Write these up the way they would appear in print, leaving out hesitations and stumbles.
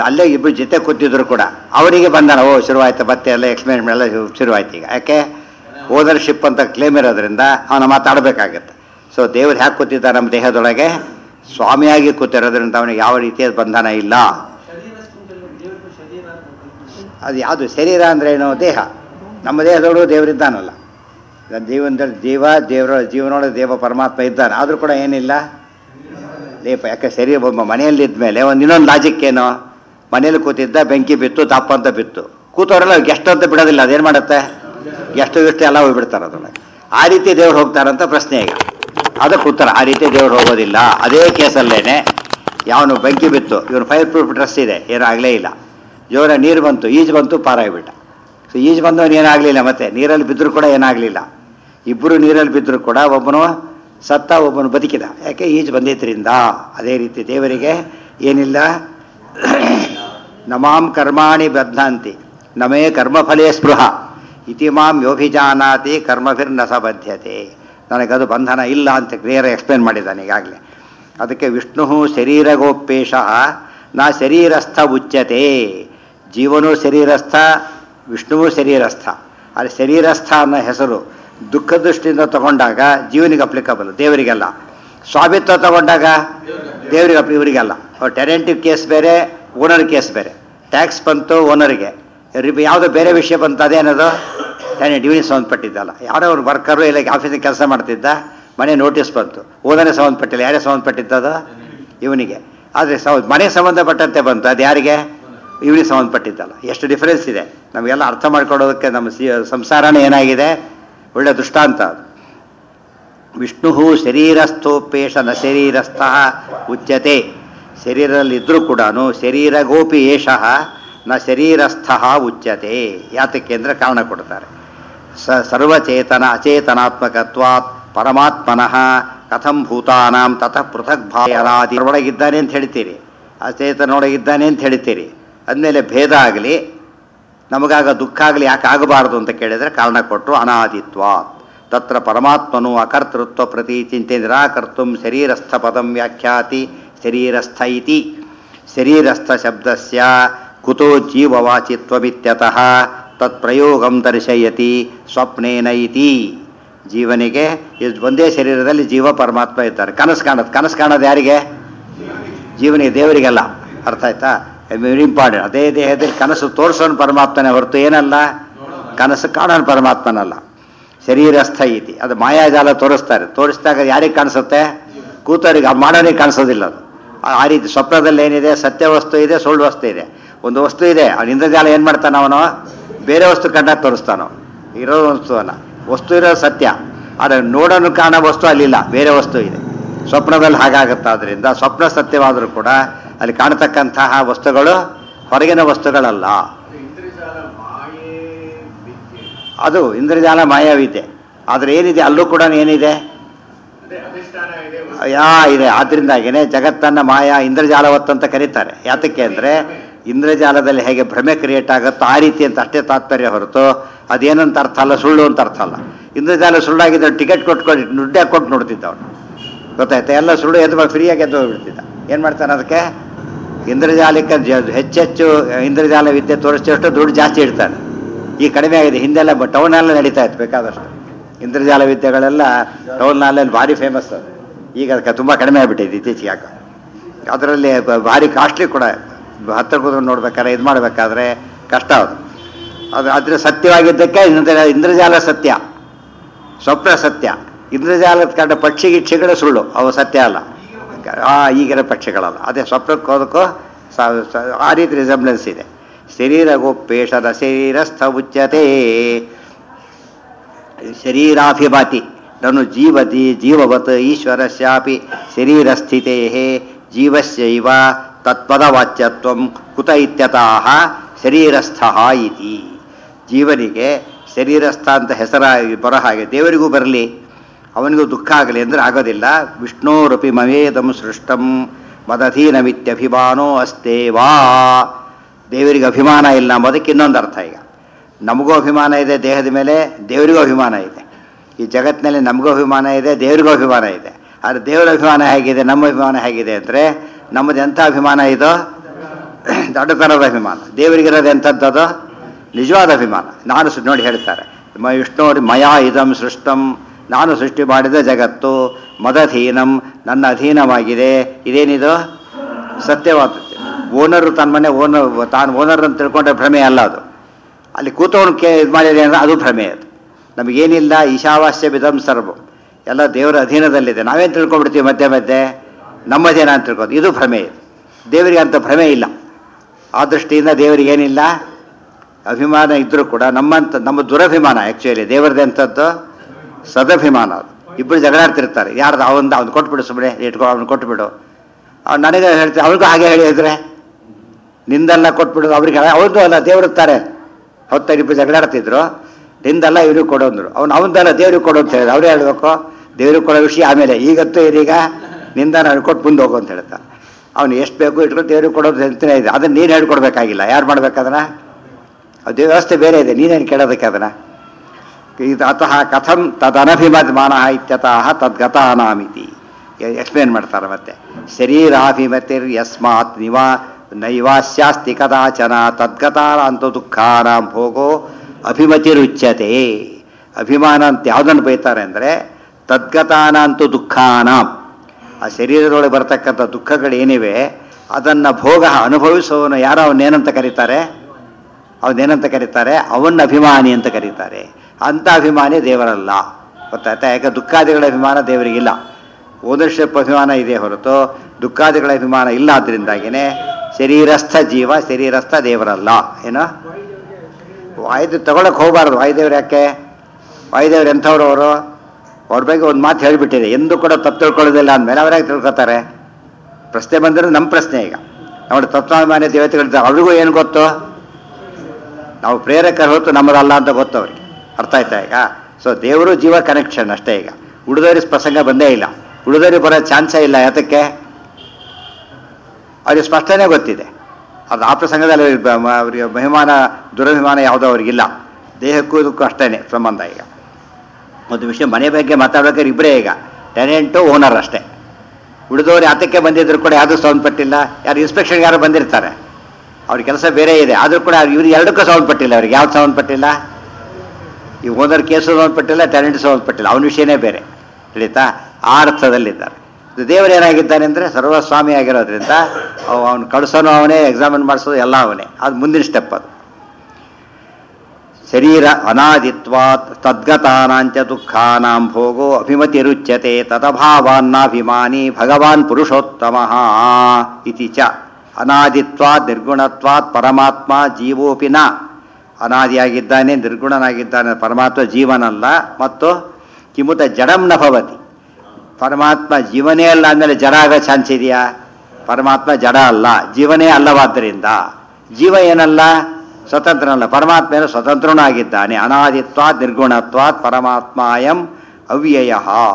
ಅಲ್ಲೇ ಇಬ್ಬರು ಜೊತೆ ಕೂತಿದ್ರು ಕೂಡ ಅವರಿಗೆ ಬಂದಾನ. ಓ ಶುರುವಾಯ್ತು, ಮತ್ತೆ ಎಲ್ಲ ಎಕ್ಸ್ಪ್ಲೇನ್ ಎಲ್ಲ ಶುರುವಾಯ್ತು. ಈಗ ಯಾಕೆ ಓನರ್ಶಿಪ್ ಅಂತ ಕ್ಲೇಮ್ ಇರೋದ್ರಿಂದ ಅವನು ಮಾತಾಡಬೇಕಾಗತ್ತೆ. ಸೊ ದೇವರು ಹ್ಯಾಕೆ ಕೂತಿದ್ದ ನಮ್ಮ ದೇಹದೊಳಗೆ? ಸ್ವಾಮಿಯಾಗಿ ಕೂತಿರೋದ್ರಿಂದ ಅವನಿಗೆ ಯಾವ ರೀತಿಯ ಬಂಧನ ಇಲ್ಲ. ಅದು ಯಾವುದು ಶರೀರ ಅಂದ್ರೇನು? ದೇಹ. ನಮ್ಮ ದೇಹದೊಳಗೂ ದೇವರಿದ್ದಾನಲ್ಲ, ಜೀವನದಲ್ಲಿ ಜೀವನೊಳಗೆ ದೇವ ಪರಮಾತ್ಮ ಇದ್ದಾನೆ. ಆದರೂ ಕೂಡ ಏನಿಲ್ಲ ಲೇಪ. ಯಾಕೆ ಶರೀರ ಒಬ್ಬ ಮನೆಯಲ್ಲಿ ಇದ್ಮೇಲೆ ಇನ್ನೊಂದು ಲಾಜಿಕ್ ಏನು? ಮನೇಲಿ ಕೂತಿದ್ದ, ಬೆಂಕಿ ಬಿತ್ತು, ದಪ್ಪ ಅಂತ ಬಿತ್ತು, ಕೂತವರೆಲ್ಲ ಗೆಸ್ಟ್ ಅಂತ ಬಿಡೋದಿಲ್ಲ. ಅದೇನು ಮಾಡುತ್ತೆ? ಗೆಷ್ಟು ಎಲ್ಲ ಹೋಗ್ಬಿಡ್ತಾರೆ ಅದ್ರೊಳಗೆ. ಆ ರೀತಿ ದೇವ್ರು ಹೋಗ್ತಾರಂತ ಪ್ರಶ್ನೆ. ಈಗ ಅದಕ್ಕೆ ಉತ್ತರ, ಆ ರೀತಿ ದೇವ್ರು ಹೋಗೋದಿಲ್ಲ. ಅದೇ ಕೇಸಲ್ಲೇನೆ ಯಾವನು ಬೆಂಕಿ ಬಿತ್ತು, ಇವನು ಫೈರ್ ಪ್ರೂಫ್ ಡ್ರೆಸ್ ಇದೆ, ಏನಾಗಲೇ ಇಲ್ಲ. ಜೋರ ನೀರು ಬಂತು, ಈಜು ಬಂತು, ಪಾರಾಗಿಬಿಟ್ಟ. ಸೊ ಈಜು ಬಂದವನು ಏನಾಗಲಿಲ್ಲ, ಮತ್ತೆ ನೀರಲ್ಲಿ ಬಿದ್ದರೂ ಕೂಡ ಏನಾಗಲಿಲ್ಲ. ಇಬ್ಬರು ನೀರಲ್ಲಿ ಬಿದ್ದರೂ ಕೂಡ ಒಬ್ಬನು ಸತ್ತ, ಒಬ್ಬನು ಬದುಕಿದ. ಯಾಕೆ? ಈಜು ಬಂದಿದ್ದರಿಂದ. ಅದೇ ರೀತಿ ದೇವರಿಗೆ ಏನಿಲ್ಲ. ನಮಾಂ ಕರ್ಮಾಣಿ ಬಧ್ನಾಂತಿ ನಮೇ ಕರ್ಮಫಲೇ ಸ್ಪೃಹ ಇತಿ ಮಾಂ ಯೋಭಿಜಾನಾತಿ ಕರ್ಮಭಿರ್ನ ಸಬದ್ಧತೆ. ನನಗದು ಬಂಧನ ಇಲ್ಲ ಅಂತ ಕ್ಲಿಯರ್ ಎಕ್ಸ್ಪ್ಲೇನ್ ಮಾಡಿದ್ದಾನೆ ಈಗಾಗಲೇ. ಅದಕ್ಕೆ ವಿಷ್ಣು ಶರೀರಗೋಪೇಶ ನಾ ಶರೀರಸ್ಥ ಉಚ್ಯತೆ. ಜೀವನೂ ಶರೀರಸ್ಥ, ವಿಷ್ಣುವೂ ಶರೀರಸ್ಥ. ಅಲ್ಲಿ ಶರೀರಸ್ಥ ಅನ್ನೋ ಹೆಸರು ದುಃಖ ದೃಷ್ಟಿಯಿಂದ ತಗೊಂಡಾಗ ಜೀವನಿಗೆ ಅಪ್ಲಿಕಬಲ್, ದೇವರಿಗೆಲ್ಲ. ಸ್ವಾಮಿತ್ವ ತಗೊಂಡಾಗ ದೇವರಿಗೆ ಇವರಿಗೆಲ್ಲ. ಟೆನೆಂಟಿವ್ ಕೇಸ್ ಬೇರೆ, ಓನರ್ ಕೇಸ್ ಬೇರೆ. ಟ್ಯಾಕ್ಸ್ ಬಂತು ಓನರ್ಗೆ, ಯಾವುದೋ ಬೇರೆ ವಿಷಯ ಬಂತು, ಅದೇನದು ಟೆನೆಂಟ್ ಇವನಿಗೆ ಸಂಬಂಧಪಟ್ಟಿದ್ದಲ್ಲ. ಯಾರೋ ಅವ್ರು ವರ್ಕರು ಇಲ್ಲ ಆಫೀಸಿಗೆ ಕೆಲಸ ಮಾಡ್ತಿದ್ದ, ಮನೆ ನೋಟಿಸ್ ಬಂತು, ಓನರ್ಗೆ ಸಂಬಂಧಪಟ್ಟಿಲ್ಲ. ಯಾರೇ ಸಂಬಂಧಪಟ್ಟಿದ್ದದು? ಇವನಿಗೆ. ಆದರೆ ಮನೆಗೆ ಸಂಬಂಧಪಟ್ಟಂತೆ ಬಂತು, ಅದು ಯಾರಿಗೆ? ಇವನಿಗೆ ಸಂಬಂಧಪಟ್ಟಿದ್ದಲ್ಲ. ಎಷ್ಟು ಡಿಫರೆನ್ಸ್ ಇದೆ ನಮಗೆಲ್ಲ ಅರ್ಥ ಮಾಡ್ಕೊಳ್ಳೋದಕ್ಕೆ. ನಮ್ಮ ಸಂಸಾರನೇ ಏನಾಗಿದೆ? ಒಳ್ಳೆ ದೃಷ್ಟಾಂತ ಅದು. ವಿಷ್ಣು ಶರೀರಸ್ಥೋಪೇಶ ನ ಶರೀರಸ್ಥ ಉಚ್ಯತೆ. ಶರೀರದಲ್ಲಿದ್ದರೂ ಕೂಡ ಶರೀರಗೋಪಿ ಏಷಃ ನ ಶರೀರಸ್ಥ ಉಚ್ಯತೆ. ಯಾತಕ್ಕೆ ಅಂದರೆ ಕಾರಣ ಕೊಡ್ತಾರೆ. ಸರ್ವಚೇತನ ಅಚೇತನಾತ್ಮಕತ್ವಾತ್ ಪರಮಾತ್ಮನಃ ಕಥಂ ಭೂತಾನಾಂ ತತಃ ಪೃಥಕ್ ಭಾಯರಾದಿ. ಒಳಗಿದ್ದಾನೆ ಅಂತ ಹೇಳ್ತೀರಿ, ಅಚೇತನೊಳಗಿದ್ದಾನೆ ಅಂತ ಹೇಳ್ತೀರಿ. ಅಂದಮೇಲೆ ಭೇದ ಆಗಲಿ, ನಮಗಾಗ ದುಃಖ ಆಗಲಿ ಯಾಕೆ ಆಗಬಾರದು ಅಂತ ಕೇಳಿದರೆ ಕಾರಣ ಕೊಟ್ಟರು. ಅನಾದಿತ್ವ ತತ್ರ ಪರಮಾತ್ಮನು ಅಕರ್ತೃತ್ವ ಪ್ರತಿ ಚಿಂತೆ ನಿರಾಕರ್ತು ಶರೀರಸ್ಥ ಪದಂ ವ್ಯಾಖ್ಯಾತಿ ಶರೀರಸ್ಥ ಇತಿ. ಶರೀರಸ್ಥ ಶಬ್ದಸ್ಯ ಕುತೋ ಜೀವವಾಚಿತ್ವಮಿತ್ಯತಃ ತತ್ಪ್ರಯೋಗಂ ದರ್ಶಯತಿ ಸ್ವಪ್ನೇನ ಇತಿ. ಜೀವನಿಗೆ ಒಂದೇ ಶರೀರದಲ್ಲಿ ಜೀವ ಪರಮಾತ್ಮ ಇದ್ದಾರೆ. ಕನಸು ಕಾಣೋದು ಯಾರಿಗೆ? ಜೀವನಿಗೆ, ದೇವರಿಗೆಲ್ಲ. ಅರ್ಥ ಆಯ್ತಾ? Very important. ಅದೇ ದೇಹದಲ್ಲಿ ಕನಸು ತೋರಿಸೋನು ಪರಮಾತ್ಮನೇ ಹೊರತು ಏನಲ್ಲ, ಕನಸು ಕಾಣೋನು ಪರಮಾತ್ಮನಲ್ಲ. ಶರೀರಸ್ಥ ಇತಿ. ಅದು ಮಾಯಾಜಾಲ ತೋರಿಸಿದಾಗ ಯಾರಿಗೆ ಕಾಣಿಸುತ್ತೆ? ಕೂತವರಿಗೆ, ಮಾಡೋನಿಗೆ ಕಾಣಿಸೋದಿಲ್ಲ ಅದು. ಆ ರೀತಿ ಸ್ವಪ್ನದಲ್ಲಿ ಏನಿದೆ? ಸತ್ಯ ವಸ್ತು ಇದೆ, ಸುಳ್ಳು ವಸ್ತು ಇದೆ. ಒಂದು ವಸ್ತು ಇದೆ, ಅವನು ಇಂದ್ರಜಾಲ ಏನು ಮಾಡ್ತಾನೆ? ಅವನು ಬೇರೆ ವಸ್ತು ಕಂಡಾಗ ತೋರಿಸ್ತಾನೋ. ಇರೋ ವಸ್ತು ಅಲ್ಲ, ವಸ್ತು ಇರೋ ಸತ್ಯ. ಆದರೆ ನೋಡೋನು ಕಾಣೋ ವಸ್ತು ಅಲ್ಲಿಲ್ಲ, ಬೇರೆ ವಸ್ತು ಇದೆ. ಸ್ವಪ್ನದಲ್ಲಿ ಹಾಗಾಗುತ್ತಾದ್ರಿಂದ ಸ್ವಪ್ನ ಸತ್ಯವಾದರೂ ಕೂಡ ಅಲ್ಲಿ ಕಾಣತಕ್ಕಂತಹ ವಸ್ತುಗಳು ಹೊರಗಿನ ವಸ್ತುಗಳಲ್ಲ. ಅದು ಇಂದ್ರಜಾಲ ಮಾಯಾವಿದೆ. ಆದರೆ ಏನಿದೆ ಅಲ್ಲೂ ಕೂಡ ಏನಿದೆ? ಇದೆ. ಆದ್ದರಿಂದಾಗಿಯೇ ಜಗತ್ತನ್ನು ಮಾಯಾ ಇಂದ್ರಜಾಲವತ್ತಂತ ಕರೀತಾರೆ. ಯಾತಕ್ಕೆ ಅಂದರೆ ಇಂದ್ರಜಾಲದಲ್ಲಿ ಹೇಗೆ ಭ್ರಮೆ ಕ್ರಿಯೇಟ್ ಆಗುತ್ತೋ ಆ ರೀತಿ ಅಂತ ಅಷ್ಟೇ ತಾತ್ಪರ್ಯ ಹೊರತು ಅದೇನಂತ ಅರ್ಥ ಅಲ್ಲ, ಸುಳ್ಳು ಅಂತ ಅರ್ಥ ಅಲ್ಲ. ಇಂದ್ರಜಾಲ ಸುಳ್ಳಾಗಿದ್ದರೆ ಟಿಕೆಟ್ ಕೊಟ್ಕೊಂಡು ದುಡ್ಡೇ ಕೊಟ್ಟು ನೋಡ್ತಿದ್ದ ಅವನು. ಗೊತ್ತಾಯ್ತಾ? ಎಲ್ಲ ಸುಳ್ಳು ಎದ್ದು ಫ್ರೀಯಾಗಿ ಎದ್ದು ಹೋಗ್ಬಿಡ್ತಿದ್ದ. ಏನು ಮಾಡ್ತಾನೆ? ಅದಕ್ಕೆ ಇಂದ್ರಜಾಲಕ್ಕೆ ಹೆಚ್ಚೆಚ್ಚು ಇಂದ್ರಜಾಲ ವಿದ್ಯೆ ತೋರಿಸಿದಷ್ಟು ದುಡ್ಡು ಜಾಸ್ತಿ ಇಡ್ತಾನೆ. ಈ ಕಡಿಮೆ ಆಗಿದೆ. ಹಿಂದೆಲ್ಲ ಟೌನಲ್ಲೇ ನಡೀತಾ ಇತ್ತು ಬೇಕಾದಷ್ಟು. ಇಂದ್ರಜಾಲ ವಿದ್ಯೆಗಳೆಲ್ಲ ಟೌನ್ನಲ್ಲಿ ಭಾರಿ ಫೇಮಸ್. ಅದು ಈಗ ಅದಕ್ಕೆ ತುಂಬ ಕಡಿಮೆ ಆಗಿಬಿಟ್ಟಿದೆ ಇತ್ತೀಚೆಗೆ. ಯಾಕೆ? ಅದರಲ್ಲಿ ಭಾರಿ ಕಾಸ್ಟ್ಲಿ ಕೂಡ. ಹತ್ತಿರ ಕೂತ್ಕೊಂಡು ನೋಡ್ಬೇಕಾದ್ರೆ, ಇದು ಮಾಡಬೇಕಾದ್ರೆ ಕಷ್ಟ ಅದು. ಆದರೆ ಸತ್ಯವಾಗಿದ್ದಕ್ಕೆ ಇಂದ್ರಜಾಲ ಸತ್ಯ, ಸ್ವಪ್ನ ಸತ್ಯ. ಇಂದ್ರಜಾಲದ ಕಂಡ ಪಕ್ಷಿ ಗಿಕ್ಷಿಗಳು ಸುಳ್ಳು, ಅವು ಸತ್ಯ ಅಲ್ಲ. ಈಗಿರೋ ಪಕ್ಷಿಗಳಲ್ಲ. ಅದೇ ಸ್ವಪ್ನಕ್ಕೆ ಹೋದಕ್ಕೂ ಆ ರೀತಿ ರಿಸೆಂಬ್ಲೆನ್ಸ್ ಇದೆ. ಶರೀರಗೋಪೇಶದ ಶರೀರಸ್ಥ ಉಚ್ಯತೆ. ಶರೀರಾಭಿಭಾತಿ ನನು ಜೀವತಿ ಜೀವವತ್ ಈಶ್ವರಸ್ಯಾಪಿ ಶರೀರಸ್ಥಿತೇ ಜೀವಸ್ಯೈವ ತತ್ಪದವಾಚ್ಯತ್ವಂ ಕುತ ಇತ್ಯತಃ ಶರೀರಸ್ಥಃ ಇತಿ. ಜೀವನಿಗೆ ಶರೀರಸ್ಥ ಅಂತ ಹೆಸರಾಗಿ ಬರೋ ಹಾಗೆ ದೇವರಿಗೂ ಬರಲಿ, ಅವನಿಗೂ ದುಃಖ ಆಗಲಿ ಅಂದರೆ ಆಗೋದಿಲ್ಲ. ವಿಷ್ಣೋರಪಿ ಮವೇದಂ ಸೃಷ್ಟಂ ಮದಧೀನಮಿತ್ಯಭಿಮಾನೋ ಅಸ್ತೇವಾ. ದೇವರಿಗೆ ಅಭಿಮಾನ ಇಲ್ಲ ಅಂಬೋದಕ್ಕೆ ಇನ್ನೊಂದು ಅರ್ಥ. ಈಗ ನಮಗೂ ಅಭಿಮಾನ ಇದೆ ದೇಹದ ಮೇಲೆ, ದೇವರಿಗೂ ಅಭಿಮಾನ ಇದೆ. ಈ ಜಗತ್ತಿನಲ್ಲಿ ನಮಗೂ ಅಭಿಮಾನ ಇದೆ, ದೇವರಿಗೂ ಅಭಿಮಾನ ಇದೆ. ಆದರೆ ದೇವರ ಅಭಿಮಾನ ಹೇಗಿದೆ, ನಮ್ಮ ಅಭಿಮಾನ ಹೇಗಿದೆ ಅಂದರೆ, ನಮ್ಮದು ಎಂಥ ಅಭಿಮಾನ ಇದೋ ದಡ್ಡತನದ ಅಭಿಮಾನ. ದೇವರಿಗಿರೋದು ಎಂಥದ್ದದು ನಿಜವಾದ ಅಭಿಮಾನ. ನಾನು ನೋಡಿ ಹೇಳ್ತಾರೆ ವಿಷ್ಣು ಮಯಾ ಇದಂ ಸೃಷ್ಟಂ, ನಾನು ಸೃಷ್ಟಿ ಮಾಡಿದ ಜಗತ್ತು ಮದಧೀನಂ, ನನ್ನ ಅಧೀನವಾಗಿದೆ. ಇದೇನಿದು ಸತ್ಯವಾದದ್ದು. ಓನರು ತನ್ನ ಮನೆ ತಾನು ಓನರ್ ಅಂತ ತಿಳ್ಕೊಂಡ್ರೆ ಭ್ರಮೆ ಅಲ್ಲ ಅದು. ಅಲ್ಲಿ ಕೂತವನು ಇದು ಮಾಡಿದೆ ಅಂದರೆ ಅದು ಭ್ರಮೆ. ಅದು ನಮಗೇನಿಲ್ಲ. ಈಶಾವಾಸ್ಯ ವಿಧಂ ಸರ್ವಂ, ಎಲ್ಲ ದೇವರ ಅಧೀನದಲ್ಲಿದೆ. ನಾವೇನು ತಿಳ್ಕೊಂಡ್ಬಿಡ್ತೀವಿ ಮಧ್ಯೆ ಮಧ್ಯೆ ನಮ್ಮದೇನ ಅಂತ ತಿಳ್ಕೊದು, ಇದು ಭ್ರಮೆ. ಇದು ದೇವರಿಗೆ ಅಂತ ಭ್ರಮೆ ಇಲ್ಲ. ಆ ದೃಷ್ಟಿಯಿಂದ ದೇವರಿಗೇನಿಲ್ಲ ಅಭಿಮಾನ ಇದ್ದರೂ ಕೂಡ ನಮ್ಮ ದುರಭಿಮಾನ. ಆ್ಯಕ್ಚುಲಿ ದೇವರದೇ ಅಂಥದ್ದು ಸದಭಿಮಾನ. ಅದು ಇಬ್ಬರು ಜಗಳಾಡ್ತಿರ್ತಾರೆ. ಯಾರ್ದು ಅವ್ನು ಕೊಟ್ಬಿಡು, ಸುಮ್ಮನೆ ಇಟ್ಕೊ, ಅವ್ನು ಕೊಟ್ಬಿಡು. ಅವ್ನು ನನಗೆ ಹೇಳ್ತಾರೆ, ಅವ್ರಿಗೂ ಹಾಗೆ ಹೇಳಿದ್ರೆ ನಿಂದೆಲ್ಲ ಕೊಟ್ಬಿಡೋದು ಅವ್ರಿಗೆ. ಅವ್ರದ್ದು ಅಲ್ಲ ದೇವರುತ್ತಾರೆ. ಹೊತ್ತ ಇಬ್ಬರು ಜಗಳಾಡ್ತಿದ್ರು, ನಿಂದೆಲ್ಲ ಇವ್ರಿಗೆ ಕೊಡೋಂದ್ರು. ಅವನದೆಲ್ಲ ದೇವ್ರಿಗೆ ಕೊಡು ಅಂತ ಹೇಳಿದ್ರು. ಅವರೇ ಹೇಳ್ಬೇಕು ದೇವ್ರಿಗೆ ಕೊಡೋ ವಿಷಯ ಆಮೇಲೆ. ಈಗತ್ತೂ ಇದೀಗ ನಿಂದ ನಾನು ಕೊಟ್ಟು ಮುಂದೆ ಹೋಗು ಅಂತ ಹೇಳ್ತಾನೆ. ಅವ್ನು ಎಷ್ಟು ಬೇಕು ಇಟ್ಕೊಂಡು ದೇವ್ರಿಗೆ ಕೊಡೋದು ಅಂತಲೇ ಇದೆ. ಅದನ್ನು ನೀನು ಹೇಳ್ಕೊಡ್ಬೇಕಾಗಿಲ್ಲ. ಯಾರು ಮಾಡ್ಬೇಕದನ್ನ? ಅದು ವ್ಯವಸ್ಥೆ ಬೇರೆ ಇದೆ, ನೀನೇನು ಕೇಳೋದಕ್ಕೆ ಅದನ್ನು. ಇದು ಅತಃ ಕಥಂ ತದನಭಿಮದ್ಮಾನ ಇತ್ಯತಃ ತದ್ಗತಾನಾಮಿತಿ ಎಕ್ಸ್ಪ್ಲೇನ್ ಮಾಡ್ತಾರೆ. ಮತ್ತೆ ಶರೀರಾಭಿಮತಿರ್ ಯಸ್ಮಾತ್ ನೈವಾಸ್ಯಾಸ್ತಿ ಕದಾಚನ ತದ್ಗತಾನಾಂತು ದುಃಖಾನಾಂ ಭೋಗೋ ಅಭಿಮತಿರುಚ್ಯತೆ. ಅಭಿಮಾನ ಅಂತ ಯಾವುದನ್ನು ಬೈತಾರೆ ಅಂದರೆ ತದ್ಗತಾನಾಂತು ದುಃಖಾನಾಂ, ಆ ಶರೀರದೊಳಗೆ ಬರ್ತಕ್ಕಂಥ ದುಃಖಗಳೇನಿವೆ ಅದನ್ನು ಭೋಗ ಅನುಭವಿಸೋನು ಯಾರೋ ಅವನ್ನೇನಂತ ಕರೀತಾರೆ? ಅವನ್ನ ಅಭಿಮಾನಿ ಅಂತ ಕರೀತಾರೆ. ಅಂಥ ಅಭಿಮಾನಿ ದೇವರಲ್ಲ. ಗೊತ್ತಾಯ್ತಾ? ಯಾಕೆ ದುಃಖಾದಿಗಳ ಅಭಿಮಾನ ದೇವರಿಗಿಲ್ಲ. ಓನರ್ಶಿಪ್ ಅಭಿಮಾನ ಇದೆ ಹೊರತು ದುಃಖಾದಿಗಳ ಅಭಿಮಾನ ಇಲ್ಲ. ಆದ್ದರಿಂದಾಗಿಯೇ ಶರೀರಸ್ಥ ಜೀವ, ಶರೀರಸ್ಥ ದೇವರಲ್ಲ. ಏನೋ ವಾಯುದೇವ ತಗೊಳಕ್ಕೆ ಹೋಗಬಾರ್ದು. ವಾಯುದೇವ್ರು ಯಾಕೆ? ವಾಯುದೇವ್ರು ಎಂಥವ್ರು ಅವರು? ಅವ್ರ ಬಗ್ಗೆ ಒಂದು ಮಾತು ಹೇಳಿಬಿಟ್ಟಿದೆ, ಎಂದೂ ಕೂಡ ತಪ್ಪು ತಿಳ್ಕೊಳ್ಳೋದಿಲ್ಲ ಅಂದಮೇಲೆ ಅವ್ರಾಗ ತಿಳ್ಕೊತಾರೆ. ಪ್ರಶ್ನೆ ಬಂದರೆ ನಮ್ಮ ಪ್ರಶ್ನೆ ಈಗ ನೋಡಿ, ತತ್ವಾಭಿಮಾನಿ ದೇವತೆಗಳಿದ್ದಾರೆ, ಅವ್ರಿಗೂ ಏನು ಗೊತ್ತು? ನಾವು ಪ್ರೇರಕರು ಹೊತ್ತು ನಮ್ಮದಲ್ಲ ಅಂತ ಗೊತ್ತು ಅವ್ರಿಗೆ. ಅರ್ಥ ಆಯ್ತಾ ಈಗ? ಸೊ ದೇವರು ಜೀವ ಕನೆಕ್ಷನ್ ಅಷ್ಟೇ. ಈಗ ಉಳಿದೋರಿಗೆ ಪ್ರಸಂಗ ಬಂದೇ ಇಲ್ಲ, ಉಳಿದೋರಿಗೆ ಬರೋ ಚಾನ್ಸೇ ಇಲ್ಲ. ಯಾತಕ್ಕೆ? ಅವ್ರಿಗೆ ಸ್ಪಷ್ಟನೇ ಗೊತ್ತಿದೆ. ಅದು ಆ ಪ್ರಸಂಗದಲ್ಲಿ ಅವರಿಗೆ ಅಭಿಮಾನ ದುರಭಿಮಾನ ಯಾವುದೋ ಅವ್ರಿಗಿಲ್ಲ. ದೇಹಕ್ಕೂ ಇದಕ್ಕೂ ಅಷ್ಟೇ ಸಂಬಂಧ. ಈಗ ಒಂದು ವಿಷಯ ಮನೆ ಬಗ್ಗೆ ಮಾತಾಡೋಕೆ ಇಬ್ಬರೇ, ಈಗ ಟೆನೆಂಟು ಓನರ್ ಅಷ್ಟೇ. ಉಳಿದವ್ರು ಯಾತಕ್ಕೆ ಬಂದಿದ್ರು ಕೂಡ ಯಾವುದೂ ಸಂಬಂಧಪಟ್ಟಿಲ್ಲ. ಯಾರು ಇನ್ಸ್ಪೆಕ್ಷನ್ಗೆ ಯಾರು ಬಂದಿರ್ತಾರೆ, ಅವ್ರ ಕೆಲಸ ಬೇರೆ ಇದೆ, ಆದರೂ ಕೂಡ ಇವ್ರು ಎರಡಕ್ಕೂ ಸಂಬಂಧಪಟ್ಟಿಲ್ಲ. ಅವ್ರಿಗೆ ಯಾವ್ದು ಸಂಬಂಧಪಟ್ಟಿಲ್ಲ? ಈ ಓನರ್ ಕೇಸು ಸಂಬಂಧಪಟ್ಟಿಲ್ಲ, ಟೆನೆಂಟ್ ಸಂಬಂಧಪಟ್ಟಿಲ್ಲ, ಅವನ ವಿಷಯನೇ ಬೇರೆ. ತಿಳಿತಾ? ಆ ಅರ್ಥದಲ್ಲಿದ್ದಾರೆ. ದೇವರೇನಾಗಿದ್ದಾನೆ ಅಂದರೆ ಸರ್ವಸ್ವಾಮಿ ಆಗಿರೋದ್ರಿಂದ ಅವನು ಕಳಿಸೋನು ಅವನೇ, ಎಕ್ಸಾಮಿನ್ ಮಾಡಿಸೋದು ಎಲ್ಲ ಅವನೇ. ಅದು ಮುಂದಿನ ಸ್ಟೆಪ್. ಅದು ಶರೀರ ಅನಾದಿತ್ವಾತ್ ತದ್ಗತಾನಾಂಚ ದುಃಖಾನಾಂ ಭೋಗೋ ಅಭಿಮತಿರುಚ್ಯತೆ ತದಭಾವಾನ್ನಾಭಿಮಾನಿ ಭಗವಾನ್ ಪುರುಷೋತ್ತಮಃ ಇತಿ ಚ. ಅನಾದಿತ್ವಾತ್ ನಿರ್ಗುಣತ್ವಾತ್ ಪರಮಾತ್ಮ ಜೀವೋಪಿ ನ. ಅನಾದಿಯಾಗಿದ್ದಾನೆ, ನಿರ್ಗುಣನಾಗಿದ್ದಾನೆ ಪರಮಾತ್ಮ, ಜೀವನಲ್ಲ. ಮತ್ತು ಕಿಮುತ ಜಡಂ ನ ಭವತಿ. ಪರಮಾತ್ಮ ಜೀವನೇ ಅಲ್ಲ ಅಂದಮೇಲೆ ಜಡ ಆಗೋ ಚಾನ್ಸ್ ಇದೆಯಾ? ಪರಮಾತ್ಮ ಜಡ ಅಲ್ಲ, ಜೀವನೇ ಅಲ್ಲವಾದ್ದರಿಂದ. ಜೀವ ಏನಲ್ಲ? ಸ್ವತಂತ್ರನಲ್ಲ. ಪರಮಾತ್ಮ ಏನು ಸ್ವತಂತ್ರನೂ ಆಗಿದ್ದಾನೆ. ಅನಾದಿತ್ವಾತ್ ನಿರ್ಗುಣತ್ವಾತ್ ಪರಮಾತ್ಮಾಯಂ ಅವ್ಯಯ.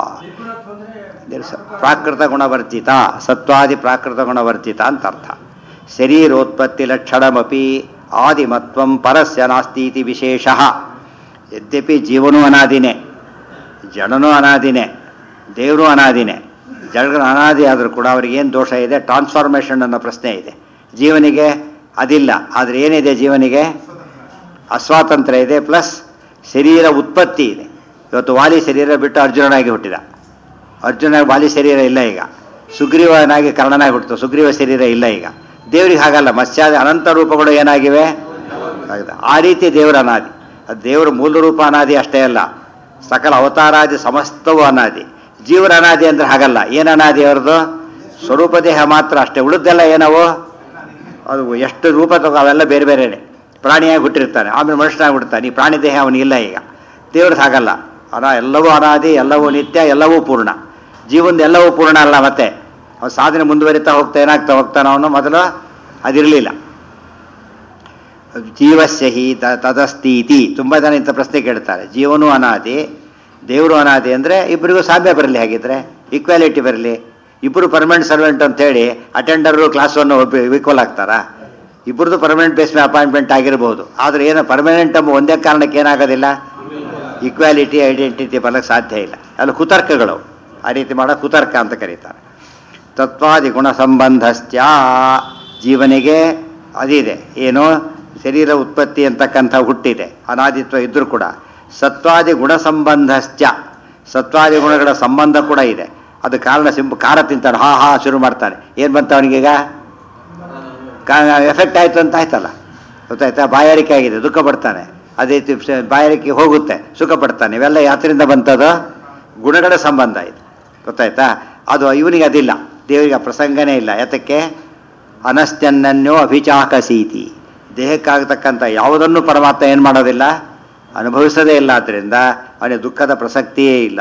ಪ್ರಾಕೃತ ಗುಣವರ್ಜಿತ, ಸತ್ವಾದಿ ಪ್ರಾಕೃತ ಗುಣವರ್ಜಿತ ಅಂತ ಅರ್ಥ. ಶರೀರೋತ್ಪತ್ತಿ ಲಕ್ಷಣಮಪಿ ಆದಿಮತ್ವಂ ಪರಸ್ಯ ನಾಸ್ತೀತಿ ವಿಶೇಷ. ಯದ್ಯಪಿ ಜೀವನೂ ಅನಾದಿನೇ, ಜಡನೂ ಅನಾದಿನೇ, ದೇವರು ಅನಾದಿನೇ. ಜಡಗಳು ಅನಾದಿ ಆದರೂ ಕೂಡ ಅವ್ರಿಗೇನು ದೋಷ ಇದೆ? ಟ್ರಾನ್ಸ್ಫಾರ್ಮೇಷನ್ ಅನ್ನೋ ಪ್ರಶ್ನೆ ಇದೆ. ಜೀವನಿಗೆ ಅದಿಲ್ಲ. ಆದರೆ ಏನಿದೆ? ಜೀವನಿಗೆ ಅಸ್ವಾತಂತ್ರ್ಯ ಇದೆ, ಪ್ಲಸ್ ಶರೀರ ಉತ್ಪತ್ತಿ ಇದೆ. ಇವತ್ತು ವಾಲಿ ಶರೀರ ಬಿಟ್ಟು ಅರ್ಜುನನಾಗಿ ಹುಟ್ಟಿದ. ಅರ್ಜುನ ವಾಲಿ ಶರೀರ ಇಲ್ಲ ಈಗ. ಸುಗ್ರೀವನಾಗಿ ಕರ್ಣನಾಗಿ ಹುಟ್ಟಿತು. ಸುಗ್ರೀವ ಶರೀರ ಇಲ್ಲ ಈಗ. ದೇವರಿಗೆ ಹಾಗಲ್ಲ. ಮತ್ಸ್ಯಾದಿ ಅನಂತ ರೂಪಗಳು ಏನಾಗಿವೆ? ಆ ರೀತಿ ದೇವರ ಅನಾದಿ. ಅದು ದೇವರ ಮೂಲ ರೂಪ ಅನಾದಿ ಅಷ್ಟೇ ಅಲ್ಲ, ಸಕಲ ಅವತಾರಾದಿ ಸಮಸ್ತವೂ ಅನಾದಿ. ಜೀವರ ಅನಾದಿ ಅಂದರೆ ಹಾಗಲ್ಲ. ಏನು ಅನಾದಿ ಅವ್ರದ್ದು? ಸ್ವರೂಪ ದೇಹ ಮಾತ್ರ ಅಷ್ಟೇ. ಉಳಿದೆಲ್ಲ ಏನವು? ಅದು ಎಷ್ಟು ರೂಪ ತಗೋ ಅವೆಲ್ಲ ಬೇರೆ ಬೇರೆನೆ. ಪ್ರಾಣಿಯಾಗಿ ಹುಟ್ಟಿರ್ತಾನೆ, ಆಮೇಲೆ ಮನುಷ್ಯನಾಗಿ ಹುಡ್ತಾನೆ. ಈ ಪ್ರಾಣಿ ದೇಹ ಅವನಿಗಿಲ್ಲ ಈಗ. ದೇವ್ರದ್ದು ಹಾಗಲ್ಲ. ಎಲ್ಲವೂ ಅನಾದಿ, ಎಲ್ಲವೂ ನಿತ್ಯ, ಎಲ್ಲವೂ ಪೂರ್ಣ. ಜೀವನದ ಎಲ್ಲವೂ ಪೂರ್ಣ ಅಲ್ಲ. ಮತ್ತೆ ಅವನು ಸಾಧನೆ ಮುಂದುವರಿತಾ ಹೋಗ್ತಾ ಏನಾಗ್ತಾ ಹೋಗ್ತಾನೆ ಅವನು. ಮೊದಲು ಅದಿರಲಿಲ್ಲ. ಜೀವಸ್ಯ ಹಿ ತದಸ್ತೀತಿ. ತುಂಬ ಜನ ಇಂಥ ಪ್ರಶ್ನೆ ಕೇಳ್ತಾರೆ. ಜೀವನೂ ಅನಾದಿ, ದೇವರು ಅನಾದಿ ಅಂದರೆ ಇಬ್ಬರಿಗೂ ಸಾಮ್ಯ ಬರಲಿ. ಹಾಗಿದ್ರೆ ಈಕ್ವಾಲಿಟಿ ಬರಲಿ. ಇಬ್ಬರು ಪರ್ಮನೆಂಟ್ ಸರ್ವೆಂಟ್ ಅಂತೇಳಿ ಅಟೆಂಡರು ಕ್ಲಾಸ್ ಒನ್ ಈಕ್ವಲ್ ಆಗ್ತಾರಾ? ಇಬ್ಬರದು ಪರ್ಮನೆಂಟ್ ಬೇಸ್ ಮೇಲೆ ಅಪಾಯಿಂಟ್ಮೆಂಟ್ ಆಗಿರ್ಬೋದು. ಆದರೆ ಏನು ಪರ್ಮನೆಂಟ್ ಎಂಬ ಒಂದೇ ಕಾರಣಕ್ಕೆ ಏನಾಗೋದಿಲ್ಲ? ಈಕ್ವಾಲಿಟಿ ಐಡೆಂಟಿಟಿ ಬರಲಿಕ್ಕೆ ಸಾಧ್ಯ ಇಲ್ಲ. ಅಲ್ಲಿ ಕುತರ್ಕಗಳು. ಆ ರೀತಿ ಮಾಡೋ ಕುತರ್ಕ ಅಂತ ಕರೀತಾರೆ. ತತ್ವಾದಿ ಗುಣ ಸಂಬಂಧಸ್ತ್ಯ. ಜೀವನಿಗೆ ಅದಿದೆ. ಏನು ಶರೀರ ಉತ್ಪತ್ತಿ ಅಂತಕ್ಕಂಥ ಹುಟ್ಟಿದೆ, ಅನಾದಿತ್ವ ಇದ್ದರೂ ಕೂಡ ಸತ್ವಾದಿ ಗುಣ ಸಂಬಂಧಶ್ಚ, ಸತ್ವಾದಿ ಗುಣಗಳ ಸಂಬಂಧ ಕೂಡ ಇದೆ. ಅದು ಕಾರಣ ಖಾರ ತಿಂತಾನೆ, ಹಾ ಹಾ ಶುರು ಮಾಡ್ತಾನೆ. ಏನು ಬಂತ ಅವನಿಗೀಗ ಎಫೆಕ್ಟ್ ಆಯಿತು ಅಂತ ಆಯ್ತಲ್ಲ, ಗೊತ್ತಾಯ್ತಾ? ಬಾಯಾರಿಕೆ ಆಗಿದೆ, ದುಃಖ ಪಡ್ತಾನೆ. ಅದೇ ಬಾಯಾರಿಕೆ ಹೋಗುತ್ತೆ, ಸುಖ ಪಡ್ತಾನೆ. ಇವೆಲ್ಲ ಯಾತ್ರಿಂದ ಬಂತದು? ಗುಣಗಳ ಸಂಬಂಧ ಇದೆ, ಗೊತ್ತಾಯ್ತಾ? ಅದು ಇವನಿಗೆ ಅದಿಲ್ಲ, ದೇವರಿಗೆ ಪ್ರಸಂಗನೇ ಇಲ್ಲ. ಯಾತಕ್ಕೆ? ಅನಶ್ಚನ್ನನ್ಯೋ ಅಭಿಚಾಕಸೀತಿ. ದೇಹಕ್ಕಾಗತಕ್ಕಂಥ ಯಾವುದನ್ನು ಪರಮಾತ್ಮ ಏನು ಮಾಡೋದಿಲ್ಲ, ಅನುಭವಿಸೋದೇ ಇಲ್ಲ. ಆದ್ದರಿಂದ ಅವನಿಗೆ ದುಃಖದ ಪ್ರಸಕ್ತಿಯೇ ಇಲ್ಲ.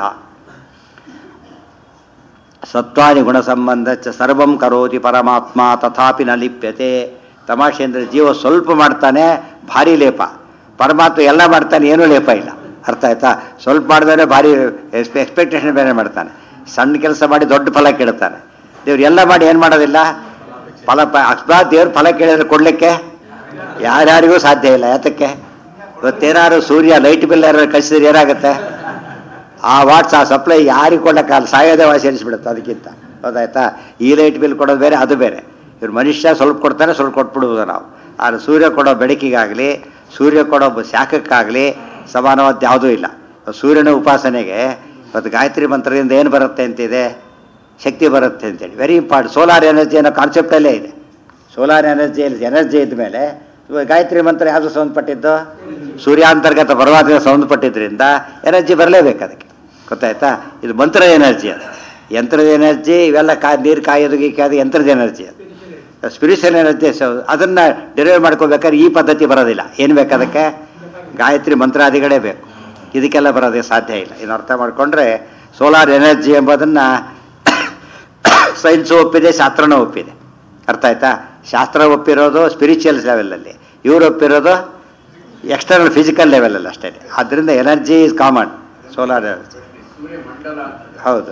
ಸತ್ವಾದಿ ಗುಣ ಸಂಬಂಧ ಚ ಸರ್ವಂ ಕರೋತಿ ಪರಮಾತ್ಮ ತಥಾಪಿ ನ ಲಿಪ್ಯತೆ. ತಮಾಷೆ ಅಂದರೆ ಜೀವ ಸ್ವಲ್ಪ ಮಾಡ್ತಾನೆ, ಭಾರಿ ಲೇಪ. ಪರಮಾತ್ಮ ಎಲ್ಲ ಮಾಡ್ತಾನೆ, ಏನೂ ಲೇಪ ಇಲ್ಲ. ಅರ್ಥ ಆಯ್ತಾ? ಸ್ವಲ್ಪ ಮಾಡಿದ್ರೆ ಭಾರಿ ಎಕ್ಸ್ಪೆಕ್ಟೇಷನ್ ಬೇರೆ ಮಾಡ್ತಾನೆ. ಸಣ್ಣ ಕೆಲಸ ಮಾಡಿ ದೊಡ್ಡ ಫಲ ಕೇಳ್ತಾನೆ. ದೇವ್ರು ಎಲ್ಲ ಮಾಡಿ ಏನು ಮಾಡೋದಿಲ್ಲ, ಫಲ ಅಕಸ್ಮಾತ್ ದೇವ್ರು ಫಲ ಕೇಳಿದ್ರೆ ಕೊಡಲಿಕ್ಕೆ ಯಾರ್ಯಾರಿಗೂ ಸಾಧ್ಯ ಇಲ್ಲ. ಯಾತಕ್ಕೆ? ಇವತ್ತೇನಾದ್ರು ಸೂರ್ಯ ಲೈಟ್ ಬಿಲ್ ಯಾರು ಕಳಿಸಿದ್ರೆ ಏನಾಗುತ್ತೆ? ಆ ವಾಟ್ಸ್ ಆ ಸಪ್ಲೈ ಯಾರಿಗೆ ಕೊಡೋಕ್ಕಾಗಲ್ಲ, ಸಾಯೋದೇ ಸೇರಿಸ್ಬಿಡುತ್ತೆ ಅದಕ್ಕಿಂತ. ಹೌದಾಯ್ತಾ? ಈ ಲೈಟ್ ಬಿಲ್ ಕೊಡೋದು ಬೇರೆ, ಅದು ಬೇರೆ. ಇವ್ರು ಮನುಷ್ಯ ಸ್ವಲ್ಪ ಕೊಡ್ತಾನೆ, ಸ್ವಲ್ಪ ಕೊಟ್ಬಿಡ್ಬೋದು ನಾವು. ಆದರೆ ಸೂರ್ಯ ಕೊಡೋ ಬೆಳಕಿಗಾಗಲಿ, ಸೂರ್ಯ ಕೊಡೋ ಶಾಖಕ್ಕಾಗಲಿ ಸಮಾನವಾದ ಯಾವುದೂ ಇಲ್ಲ. ಸೂರ್ಯನ ಉಪಾಸನೆಗೆ ಇವತ್ತು ಗಾಯತ್ರಿ ಮಂತ್ರದಿಂದ ಏನು ಬರುತ್ತೆ ಅಂತಿದೆ, ಶಕ್ತಿ ಬರುತ್ತೆ ಅಂತೇಳಿ. Very important. ಸೋಲಾರ್ ಎನರ್ಜಿ ಅನ್ನೋ ಕಾನ್ಸೆಪ್ಟಲ್ಲೇ ಇದೆ. ಸೋಲಾರ್ ಎನರ್ಜಿ ಇದ್ಮೇಲೆ ಗಾಯತ್ರಿ ಮಂತ್ರ ಯಾವುದು ಸಂಬಂಧಪಟ್ಟಿದ್ದು? ಸೂರ್ಯಾಂತರ್ಗತ ಪರಮಾತ್ಮ ಸಂಬಂಧಪಟ್ಟಿದ್ದರಿಂದ ಎನರ್ಜಿ ಬರಲೇಬೇಕು ಅದಕ್ಕೆ, ಗೊತ್ತಾಯ್ತಾ? ಇದು ಮಂತ್ರದ ಎನರ್ಜಿ, ಅದು ಯಂತ್ರದ ಎನರ್ಜಿ. ಇವೆಲ್ಲ ನೀರು ಕಾಯೋದು ಗೀಕಾದು ಯಂತ್ರದ ಎನರ್ಜಿ. ಅದು ಸ್ಪಿರಿಚುವಲ್ ಎನರ್ಜಿ. ಅದನ್ನು ಡೆರೈವ್ ಮಾಡ್ಕೋಬೇಕಾದ್ರೆ ಈ ಪದ್ಧತಿ ಬರೋದಿಲ್ಲ. ಏನು ಬೇಕು ಅದಕ್ಕೆ? ಗಾಯತ್ರಿ ಮಂತ್ರಾದಿಗಳೇ ಬೇಕು. ಇದಕ್ಕೆಲ್ಲ ಬರೋದಕ್ಕೆ ಸಾಧ್ಯ ಇಲ್ಲ. ಇನ್ನು ಅರ್ಥ ಮಾಡಿಕೊಂಡ್ರೆ ಸೋಲಾರ್ ಎನರ್ಜಿ ಎಂಬುದನ್ನು ಸೈನ್ಸು ಒಪ್ಪಿದೆ, ಶಾಸ್ತ್ರನೂ ಒಪ್ಪಿದೆ. ಅರ್ಥ ಆಯ್ತಾ? ಶಾಸ್ತ್ರ ಒಪ್ಪಿರೋದು ಸ್ಪಿರಿಚುವಲ್ ಲೆವೆಲಲ್ಲಿ, ಇವರು ಒಪ್ಪಿರೋದು ಎಕ್ಸ್ಟರ್ನಲ್ ಫಿಸಿಕಲ್ ಲೆವೆಲಲ್ಲಿ ಅಷ್ಟೇ. ಆದ್ದರಿಂದ energy is common, solar energy. ಹೌದು,